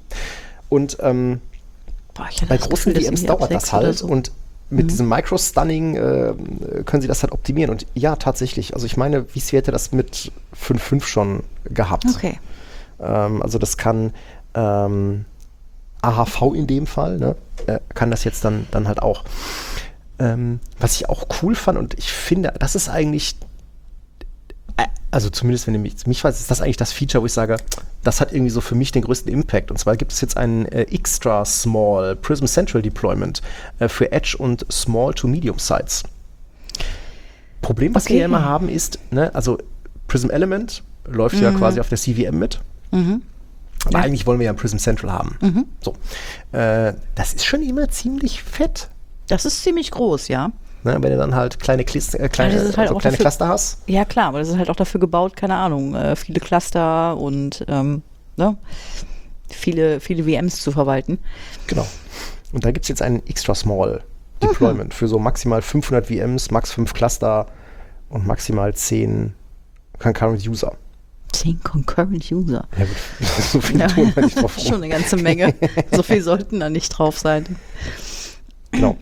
Und ähm, Boah, bei großen Gefühl, V Ms dauert das halt so. Und mit mhm. diesem Micro-Stunning äh, können sie das halt optimieren. Und ja, tatsächlich. Also ich meine, vSphere hätte das mit fünf Punkt fünf schon gehabt. Okay. Ähm, also das kann Ähm, A H V in dem Fall, ne, äh, kann das jetzt dann, dann halt auch. Ähm, was ich auch cool fand und ich finde, das ist eigentlich, äh, also zumindest wenn ihr mich, mich weiß, ist das eigentlich das Feature, wo ich sage, das hat irgendwie so für mich den größten Impact. Und zwar gibt es jetzt einen äh, Extra Small Prism Central Deployment äh, für Edge und Small to Medium Sites. Problem, was okay. wir ja immer haben, ist, ne, also Prism Element läuft mhm. ja quasi auf der C V M mit. Mhm. Aber ja. eigentlich wollen wir ja ein Prism Central haben. Mhm. So. Äh, das ist schon immer ziemlich fett. Das ist ziemlich groß, ja. Ne, wenn du dann halt kleine, Klis- äh, kleine, halt also kleine dafür, Cluster hast. Ja, klar, aber das ist halt auch dafür gebaut, keine Ahnung, äh, viele Cluster und ähm, ne, viele, viele V Ms zu verwalten. Genau. Und da gibt es jetzt einen Extra Small Deployment mhm. für so maximal fünfhundert V Ms, max fünf Cluster und maximal zehn Concurrent User. zehn Concurrent User. Ja gut, so viel ja. tun wir nicht drauf rum. Schon eine ganze Menge. So viel sollten da nicht drauf sein. Genau.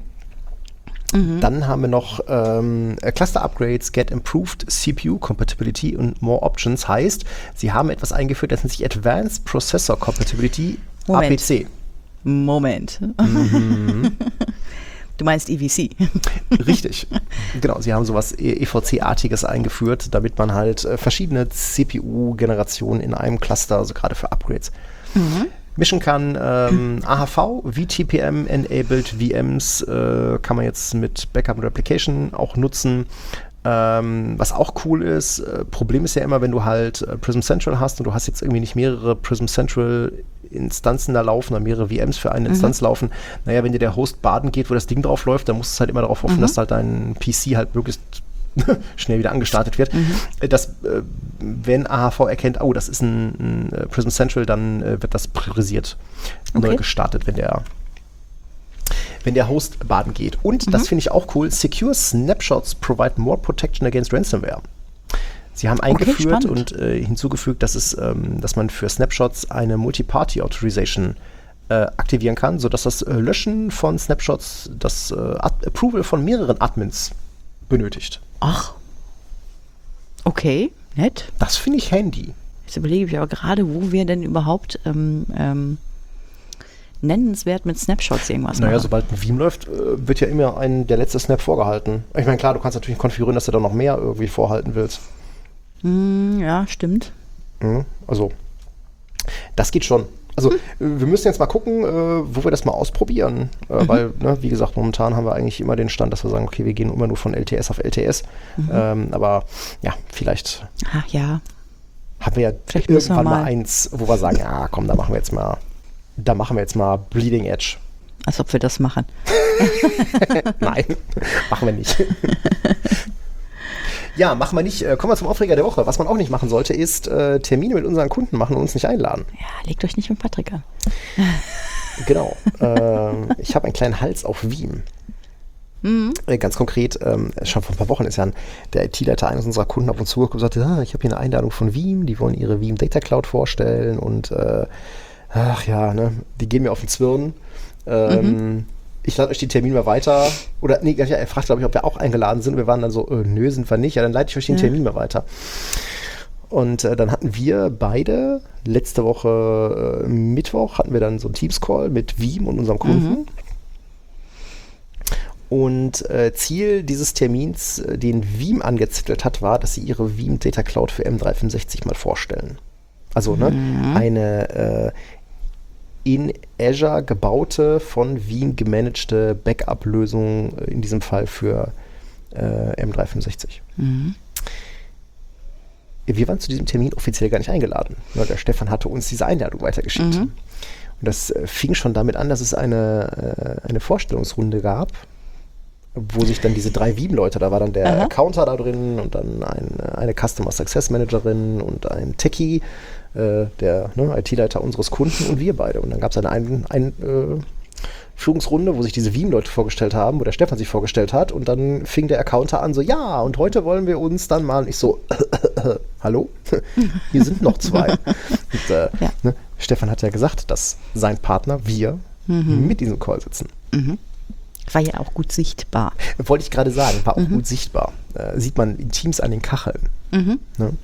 Mhm. Dann haben wir noch ähm, Cluster Upgrades, Get Improved C P U Compatibility und More Options. Heißt, sie haben etwas eingeführt, das nennt sich Advanced Processor Compatibility, Moment. A P C. Moment. Mhm. Du meinst E V C. Richtig. Genau, sie haben sowas E V C-artiges eingeführt, damit man halt äh, verschiedene C P U-Generationen in einem Cluster, also gerade für Upgrades, mhm. mischen kann. Ähm, A H V, V T P M-enabled V Ms äh, kann man jetzt mit Backup und Replication auch nutzen. Ähm, was auch cool ist, äh, Problem ist ja immer, wenn du halt äh, Prism Central hast und du hast jetzt irgendwie nicht mehrere Prism Central Instanzen da laufen oder mehrere V Ms für eine mhm. Instanz laufen. Naja, wenn dir der Host baden geht, wo das Ding drauf läuft, dann musst du halt immer darauf hoffen, mhm. dass halt dein P C halt möglichst schnell wieder angestartet wird. Mhm. Das, äh, wenn A H V erkennt, oh, das ist ein, ein Prism Central, dann äh, wird das priorisiert okay. neu gestartet, wenn der wenn der Host baden geht. Und, mhm. das finde ich auch cool, Secure Snapshots provide more protection against Ransomware. Sie haben eingeführt okay, und äh, hinzugefügt, dass, es, ähm, dass man für Snapshots eine Multi-Party-Authorization äh, aktivieren kann, sodass das äh, Löschen von Snapshots das äh, Ad- Approval von mehreren Admins benötigt. Ach, okay, nett. Das finde ich handy. Jetzt überlege ich aber gerade, wo wir denn überhaupt ähm, ähm, nennenswert mit Snapshots irgendwas naja, machen. Sobald ein Veeam läuft, wird ja immer ein, der letzte Snap vorgehalten. Ich meine, klar, du kannst natürlich konfigurieren, dass du da noch mehr irgendwie vorhalten willst. Mm, ja, stimmt. Mhm, also, das geht schon. Also, hm. wir müssen jetzt mal gucken, äh, wo wir das mal ausprobieren. Äh, mhm. Weil, ne, wie gesagt, momentan haben wir eigentlich immer den Stand, dass wir sagen, okay, wir gehen immer nur von L T S auf L T S. Mhm. Ähm, aber, ja, vielleicht Ach, ja. haben wir ja vielleicht irgendwann wir mal. mal eins, wo wir sagen, ja, komm, da machen wir jetzt mal Da machen wir jetzt mal Bleeding Edge. Als ob wir das machen. Nein, machen wir nicht. Ja, machen wir nicht. Kommen wir zum Aufreger der Woche. Was man auch nicht machen sollte, ist äh, Termine mit unseren Kunden machen und uns nicht einladen. Ja, legt euch nicht mit Patrick an. Genau. ähm, ich habe einen kleinen Hals auf Veeam. Mhm. Äh, ganz konkret, ähm, schon vor ein paar Wochen ist ja ein, der I T-Leiter eines unserer Kunden auf uns zugekommen und sagte, ah, ich habe hier eine Einladung von Veeam, die wollen ihre Veeam Data Cloud vorstellen und äh, ach ja, ne, die gehen mir auf den Zwirn. Ähm, mhm. Ich lade euch die Termine mal weiter. Oder, nee, er fragt, glaube ich, ob wir auch eingeladen sind. Wir waren dann so, äh, nö, sind wir nicht. Ja, dann leite ich euch den ja. Termin mal weiter. Und äh, dann hatten wir beide, letzte Woche äh, Mittwoch, hatten wir dann so einen Teams-Call mit Veeam und unserem Kunden. Mhm. Und äh, Ziel dieses Termins, äh, den Veeam angezettelt hat, war, dass sie ihre Veeam Data Cloud für M dreihundertfünfundsechzig mal vorstellen. Also ne, mhm. eine äh, in Azure gebaute, von Veeam gemanagte Backup-Lösung, äh, in diesem Fall für äh, M dreihundertfünfundsechzig. Mhm. Wir waren zu diesem Termin offiziell gar nicht eingeladen. Ne, der Stefan hatte uns diese Einladung weitergeschickt. Mhm. Und das äh, fing schon damit an, dass es eine, äh, eine Vorstellungsrunde gab, wo sich dann diese drei Veeam-Leute, da war dann der Aha. Accounter da drin und dann ein, eine Customer Success Managerin und ein Techie, äh, der ne, I T-Leiter unseres Kunden und wir beide. Und dann gab es eine ein, ein, äh, Führungsrunde, wo sich diese Veeam-Leute vorgestellt haben, wo der Stefan sich vorgestellt hat und dann fing der Accounter an so, ja, und heute wollen wir uns dann mal, und ich so, hallo? Hier sind noch zwei. Und, äh, ja. ne, Stefan hat ja gesagt, dass sein Partner, wir, mhm. mit diesem Call sitzen. Mhm. War ja auch gut sichtbar. Wollte ich gerade sagen, war auch mhm. gut sichtbar. Äh, sieht man in Teams an den Kacheln. Mhm. Ne?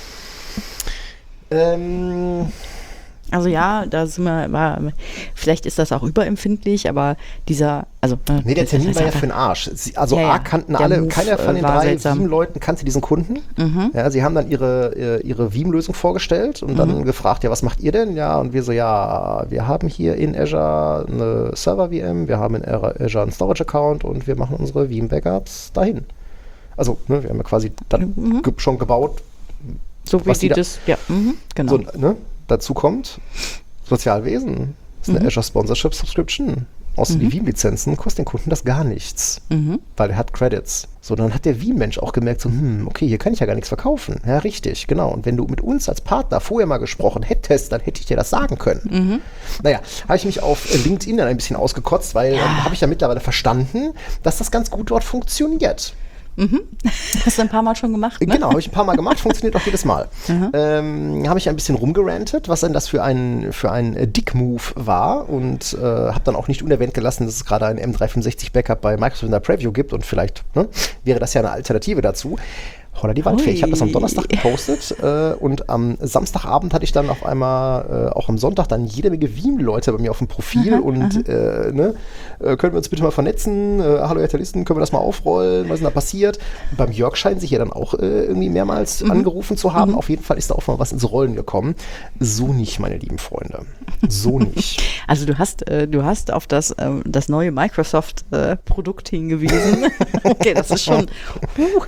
Ähm, also ja, da sind wir, war, vielleicht ist das auch überempfindlich, aber dieser, also äh, nee, der Termin war ja für den Arsch. Sie, also ja, A, kannten alle, Move, keiner von den drei Veeam-Leuten kannte diesen Kunden. Mhm. Ja, sie haben dann ihre, ihre Veeam-Lösung vorgestellt und mhm. dann gefragt, ja, was macht ihr denn? Ja, und wir so, ja, wir haben hier in Azure eine Server-V M, wir haben in Azure einen Storage-Account und wir machen unsere Veeam-Backups dahin. Also, ne, wir haben ja quasi dann mhm. ge- schon gebaut. So wie die da, das, ja, mhm, genau. So, ne, dazu kommt Sozialwesen. Das ist eine mhm. Azure Sponsorship Subscription. Außer mhm. die Veeam-Lizenzen kostet den Kunden das gar nichts, mhm. weil er hat Credits. So, dann hat der Veeam-Mensch auch gemerkt, so, hm, okay, hier kann ich ja gar nichts verkaufen. Ja, richtig, genau. Und wenn du mit uns als Partner vorher mal gesprochen hättest, dann hätte ich dir das sagen können. Mhm. Naja, habe ich mich auf LinkedIn dann ein bisschen ausgekotzt, weil ja. ähm, habe ich ja mittlerweile verstanden, dass das ganz gut dort funktioniert. Mhm. Hast du ein paar Mal schon gemacht, ne? Genau, habe ich ein paar Mal gemacht, funktioniert auch jedes Mal. Mhm. Ähm, habe ich ein bisschen rumgerantet, was denn das für ein, für ein Dick-Move war und äh, habe dann auch nicht unerwähnt gelassen, dass es gerade ein M dreihundertfünfundsechzig Backup bei Microsoft in der Preview gibt und vielleicht ne, wäre das ja eine Alternative dazu. Holla die Waldfee. Ich habe das am Donnerstag gepostet äh, und am Samstagabend hatte ich dann auf einmal, äh, auch am Sonntag, dann jede Menge Veeam-Leute bei mir auf dem Profil aha, und äh, ne, äh, können wir uns bitte mal vernetzen? Äh, hallo Eternalisten, können wir das mal aufrollen? Was ist denn da passiert? Und beim Jörg scheinen sich ja dann auch äh, irgendwie mehrmals mhm. angerufen zu haben. Mhm. Auf jeden Fall ist da auch mal was ins Rollen gekommen. So nicht, meine lieben Freunde. So nicht. Also du hast, äh, du hast auf das, äh, das neue Microsoft-Produkt äh, hingewiesen. Okay, das ist schon... Uh.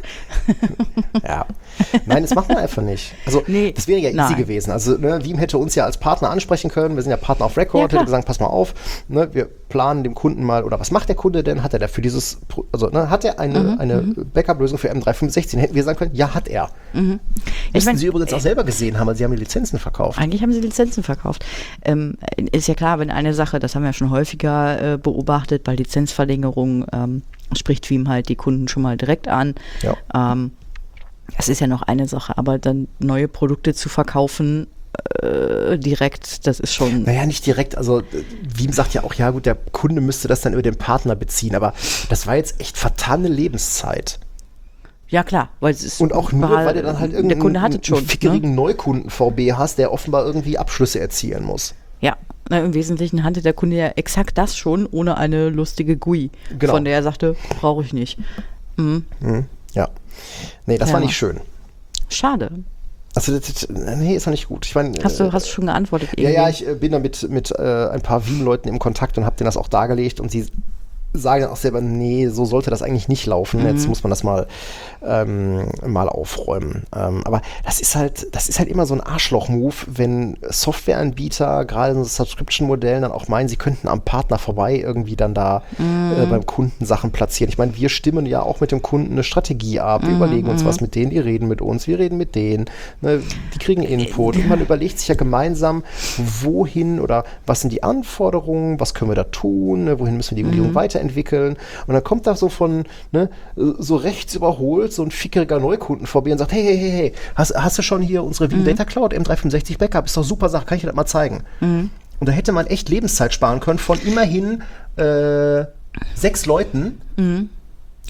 Ja, nein, das macht man einfach nicht. Also nee, das wäre ja easy nein. gewesen. Also ne, Veeam hätte uns ja als Partner ansprechen können. Wir sind ja Partner auf Record. Ja, hätte gesagt, pass mal auf, ne, wir planen dem Kunden mal, oder was macht der Kunde denn? Hat er dafür dieses, also ne, hat er eine, mhm, eine mhm. Backup-Lösung für M dreihundertfünfundsechzig? Hätten wir sagen können, ja, hat er. Mhm. Müssten mein, Sie übrigens auch selber gesehen haben, weil Sie haben die Lizenzen verkauft. Eigentlich haben Sie Lizenzen verkauft. Ähm, ist ja klar, wenn eine Sache, das haben wir ja schon häufiger äh, beobachtet, bei Lizenzverlängerungen ähm, spricht Veeam halt die Kunden schon mal direkt an. Ja. Ähm, Das ist ja noch eine Sache, aber dann neue Produkte zu verkaufen äh, direkt, das ist schon... Naja, nicht direkt, also Veeam sagt ja auch, ja gut, der Kunde müsste das dann über den Partner beziehen, aber das war jetzt echt vertane Lebenszeit. Ja klar, weil es ist... Und auch nur, weil du dann halt irgendeinen der Kunde hatte schon, einen fickerigen ne? Neukunden-V B hast, der offenbar irgendwie Abschlüsse erzielen muss. Ja, na, im Wesentlichen hatte der Kunde ja exakt das schon, ohne eine lustige G U I, genau. von der er sagte, brauche ich nicht. Mhm. Mhm. Ja. Nee, das ja. war nicht schön. Schade. Also, das, nee, ist auch nicht gut. Ich mein, hast, du, hast du schon geantwortet? Irgendwie? Ja, ja, ich äh, bin da mit, mit äh, ein paar Veeam-Leuten im Kontakt und habe denen das auch dargelegt und sie sagen dann auch selber, nee, so sollte das eigentlich nicht laufen. Mhm. Jetzt muss man das mal, ähm, mal aufräumen. Ähm, aber das ist halt, das ist halt immer so ein Arschloch-Move, wenn Softwareanbieter, gerade in so Subscription-Modellen, dann auch meinen, sie könnten am Partner vorbei irgendwie dann da mhm. äh, beim Kunden Sachen platzieren. Ich meine, wir stimmen ja auch mit dem Kunden eine Strategie ab. Wir mhm. überlegen uns was mit denen, die reden mit uns, wir reden mit denen, ne, die kriegen Input und man überlegt sich ja gemeinsam, wohin oder was sind die Anforderungen, was können wir da tun, ne, wohin müssen wir die Umgebung mhm. weiterentwickeln. Und dann kommt da so von, ne, so rechts überholt, so ein fickeriger Neukunden vorbei und sagt, hey, hey, hey, hey, hast, hast du schon hier unsere Veeam mhm. Data Cloud M dreihundertfünfundsechzig Backup? Ist doch super Sache, kann ich dir das mal zeigen? Mhm. Und da hätte man echt Lebenszeit sparen können von immerhin äh, sechs Leuten. Mhm.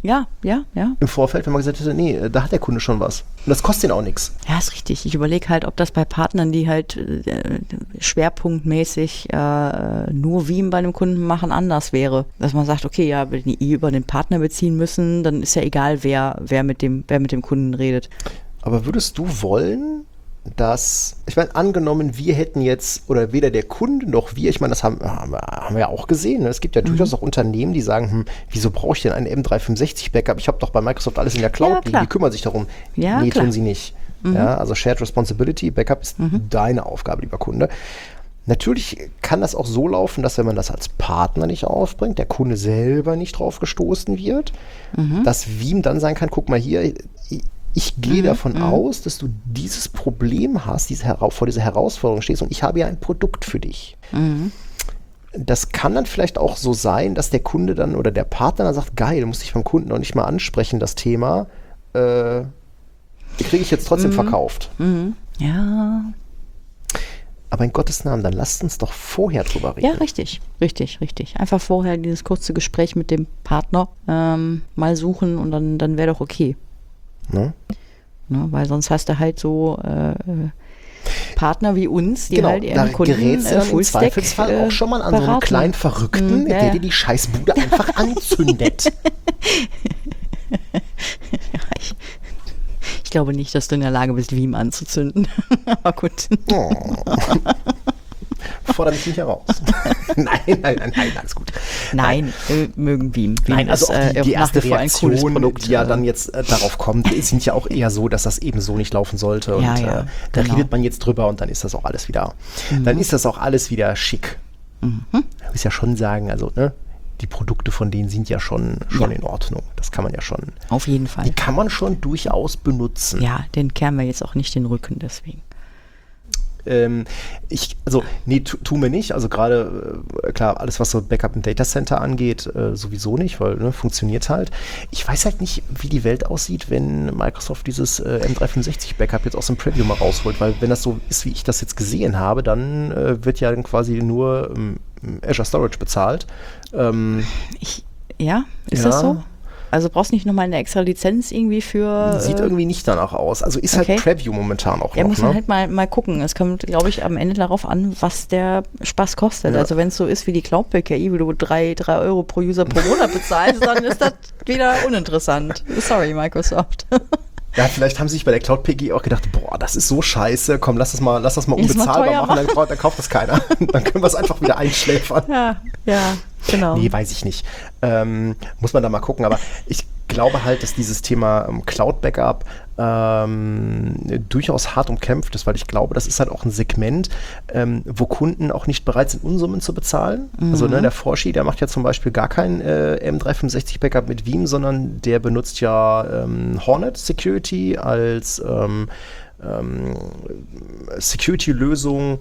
Ja, ja, ja. Im Vorfeld, wenn man gesagt hätte, nee, da hat der Kunde schon was. Und das kostet ihn auch nichts. Ja, ist richtig. Ich überlege halt, ob das bei Partnern, die halt äh, schwerpunktmäßig äh, nur Veeam bei einem Kunden machen, anders wäre. Dass man sagt, okay, ja, wenn die über den Partner beziehen müssen, dann ist ja egal, wer, wer, mit dem, wer mit dem Kunden redet. Aber würdest du wollen, dass, ich meine, angenommen, wir hätten jetzt, oder weder der Kunde noch wir, ich meine, das haben, haben wir ja auch gesehen, ne? Es gibt ja mhm. durchaus auch Unternehmen, die sagen, hm, wieso brauche ich denn ein M drei fünfundsechzig Backup? Ich habe doch bei Microsoft alles in der Cloud ja, liegen, die kümmern sich darum. Ja, nee, klar. tun sie nicht. Mhm. Ja, also Shared Responsibility, Backup ist mhm. deine Aufgabe, lieber Kunde. Natürlich kann das auch so laufen, dass wenn man das als Partner nicht aufbringt, der Kunde selber nicht drauf gestoßen wird, mhm. dass Veeam dann sagen kann, guck mal hier, ich gehe mhm, davon mhm. aus, dass du dieses Problem hast, diese Hera- vor dieser Herausforderung stehst und ich habe ja ein Produkt für dich. Mhm. Das kann dann vielleicht auch so sein, dass der Kunde dann oder der Partner dann sagt, geil, muss ich beim Kunden noch nicht mal ansprechen, das Thema, äh, kriege ich jetzt trotzdem mhm. verkauft. Mhm. Ja. Aber in Gottes Namen, dann lasst uns doch vorher drüber reden. Ja, richtig, richtig, richtig. Einfach vorher dieses kurze Gespräch mit dem Partner ähm, mal suchen und dann, dann wäre doch okay. Ne? Ne, weil sonst hast du halt so äh, Partner wie uns, die genau, halt ihren Kunden gerätst du äh, dann im Zweifelsfall äh, auch schon mal an beraten. So einen kleinen Verrückten, hm, ja, der dir die Scheißbude einfach anzündet. ja, ich, ich glaube nicht, dass du in der Lage bist, Veeam anzuzünden. Aber gut. Oh. Fordere mich nicht heraus. nein, nein, nein, nein, alles gut. Nein, äh, mögen Veeam. Veeam Nein, also ist, auch die, die äh, erste Reaktion, Produkt, die ja dann jetzt äh, darauf kommt, sind ja auch eher so, dass das eben so nicht laufen sollte. Und ja, ja, äh, da genau. redet man jetzt drüber und dann ist das auch alles wieder, mhm. dann ist das auch alles wieder schick. Mhm. Ich muss ja schon sagen, also, ne, die Produkte von denen sind ja schon, schon ja. in Ordnung. Das kann man ja schon. Auf jeden Fall. Die kann man schon durchaus benutzen. Ja, den kehren wir jetzt auch nicht den Rücken deswegen. Ähm, ich, also, nee, tu, tun wir nicht. Also gerade, äh, klar, alles, was so Backup im Datacenter angeht, äh, sowieso nicht, weil, ne, funktioniert halt. Ich weiß halt nicht, wie die Welt aussieht, wenn Microsoft dieses äh, M drei fünfundsechzig Backup jetzt aus dem Preview mal rausholt, weil wenn das so ist, wie ich das jetzt gesehen habe, dann äh, wird ja dann quasi nur ähm, Azure Storage bezahlt. Ähm, ich, ja, ist ja. das so? Also brauchst du nicht nochmal eine extra Lizenz irgendwie für... Sieht äh, irgendwie nicht danach aus. Also ist okay. halt Preview momentan auch ja, noch. Ja, muss man ne? halt mal, mal gucken. Es kommt, glaube ich, am Ende darauf an, was der Spaß kostet. Ja. Also wenn es so ist wie die Cloud-P K I, wo du drei, drei Euro pro User pro Monat bezahlst, dann ist das wieder uninteressant. Sorry, Microsoft. Ja, vielleicht haben sie sich bei der Cloud P K I auch gedacht, boah, das ist so scheiße, komm, lass das mal, lass das mal unbezahlbar mal machen, dann, dann kauft das keiner. Dann können wir es einfach wieder einschläfern. Ja, ja, genau. Nee, weiß ich nicht. Ähm, muss man da mal gucken, aber ich glaube halt, dass dieses Thema ähm, Cloud-Backup ähm, durchaus hart umkämpft ist, weil ich glaube, das ist halt auch ein Segment, ähm, wo Kunden auch nicht bereit sind, Unsummen zu bezahlen. Mhm. Also ne, der Forschi, der macht ja zum Beispiel gar kein äh, M drei fünfundsechzig Backup mit Veeam, sondern der benutzt ja ähm, Hornet Security als ähm, ähm, Security-Lösung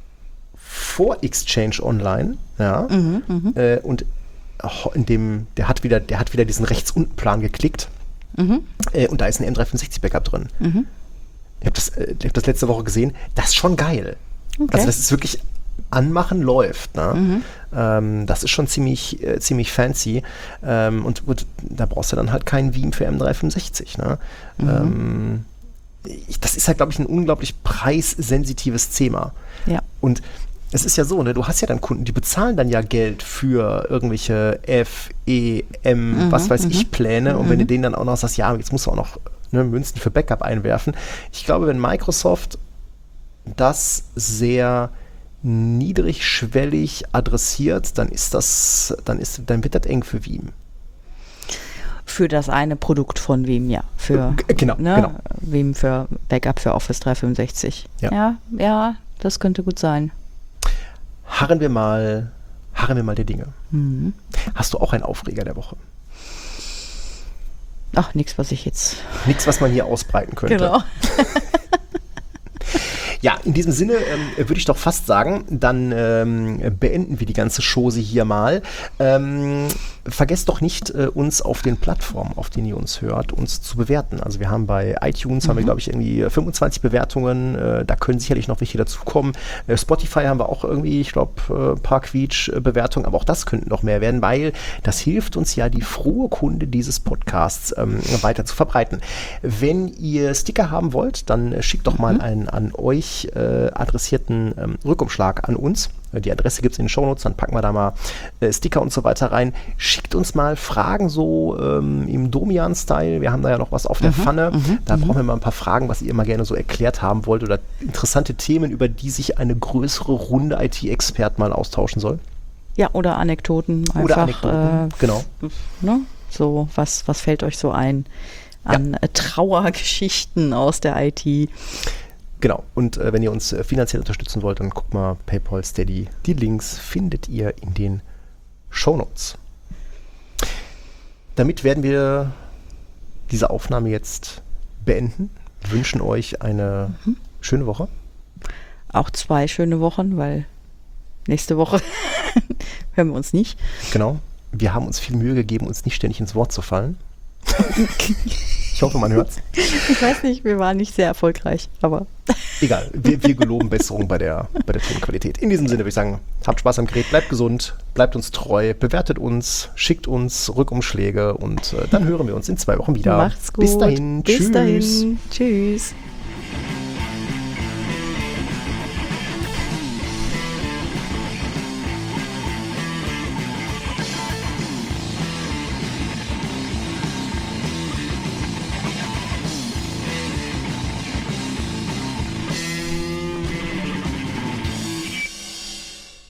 vor Exchange Online. Ja. Mhm, mh. äh, und in dem, der hat wieder, der hat wieder diesen Rechts-Unten-Plan geklickt. Mhm. Äh, und da ist ein M drei fünfundsechzig Backup drin. Mhm. Ich habe das, äh, ich hab das letzte Woche gesehen. Das ist schon geil. Okay. Also das ist wirklich anmachen läuft. Ne? Mhm. Ähm, das ist schon ziemlich, äh, ziemlich fancy. Ähm, und, und da brauchst du dann halt keinen Veeam für M drei fünfundsechzig. Ne? Mhm. Ähm, ich, das ist halt, glaube ich, ein unglaublich preissensitives Thema. Ja. Und es ist ja so, ne, du hast ja dann Kunden, die bezahlen dann ja Geld für irgendwelche F, E, M, mhm, was weiß ich, Pläne. Mhm. Und wenn du denen dann auch noch sagst, ja, jetzt musst du auch noch ne, Münzen für Backup einwerfen. Ich glaube, wenn Microsoft das sehr niedrigschwellig adressiert, dann ist das, dann ist, dann wird das eng für Veeam. Für das eine Produkt von Veeam, ja. Für, genau, ne, genau. Veeam für Backup für Office dreihundertfünfundsechzig. Ja. ja, ja, das könnte gut sein. Harren wir mal, harren wir mal der Dinge. Mhm. Hast du auch einen Aufreger der Woche? Ach, nichts, was ich jetzt... Nichts, was man hier ausbreiten könnte. Genau. Ja, in diesem Sinne ähm, würde ich doch fast sagen, dann ähm, beenden wir die ganze Chose hier mal. Ähm, vergesst doch nicht, äh, uns auf den Plattformen, auf denen ihr uns hört, uns zu bewerten. Also wir haben bei iTunes, mhm. haben wir glaube ich irgendwie fünfundzwanzig Bewertungen, äh, da können sicherlich noch welche dazukommen. Äh, Spotify haben wir auch irgendwie, ich glaube, ein äh, paar Quietsch-Bewertungen, aber auch das könnten noch mehr werden, weil das hilft uns ja, die frohe Kunde dieses Podcasts ähm, weiter zu verbreiten. Wenn ihr Sticker haben wollt, dann äh, schickt doch mal einen an euch Äh, adressierten ähm, Rückumschlag an uns. Äh, die Adresse gibt es in den Shownotes, dann packen wir da mal äh, Sticker und so weiter rein. Schickt uns mal Fragen so ähm, im Domian-Style. Wir haben da ja noch was auf der Mhm, Pfanne. mhm, Da mhm. brauchen wir mal ein paar Fragen, was ihr immer gerne so erklärt haben wollt oder interessante Themen, über die sich eine größere Runde I T-Experten mal austauschen soll. Ja, oder Anekdoten. Einfach, Oder Anekdoten, äh, genau. Ne? So, was, was fällt euch so ein an Ja. äh, Trauergeschichten aus der I T? Genau, und äh, wenn ihr uns äh, finanziell unterstützen wollt, dann guckt mal PayPal, Steady. Die Links findet ihr in den Shownotes. Damit werden wir diese Aufnahme jetzt beenden. Wünschen euch eine mhm. schöne Woche. Auch zwei schöne Wochen, weil nächste Woche hören wir uns nicht. Genau, wir haben uns viel Mühe gegeben, uns nicht ständig ins Wort zu fallen. Ich hoffe, man hört's. Ich weiß nicht, wir waren nicht sehr erfolgreich, aber... Egal, wir, wir geloben Besserung bei der, bei der Tonqualität. In diesem Sinne würde ich sagen, habt Spaß am Gerät, bleibt gesund, bleibt uns treu, bewertet uns, schickt uns Rückumschläge und äh, dann hören wir uns in zwei Wochen wieder. Macht's gut. Bis dahin. Bis Tschüss. dahin. Tschüss.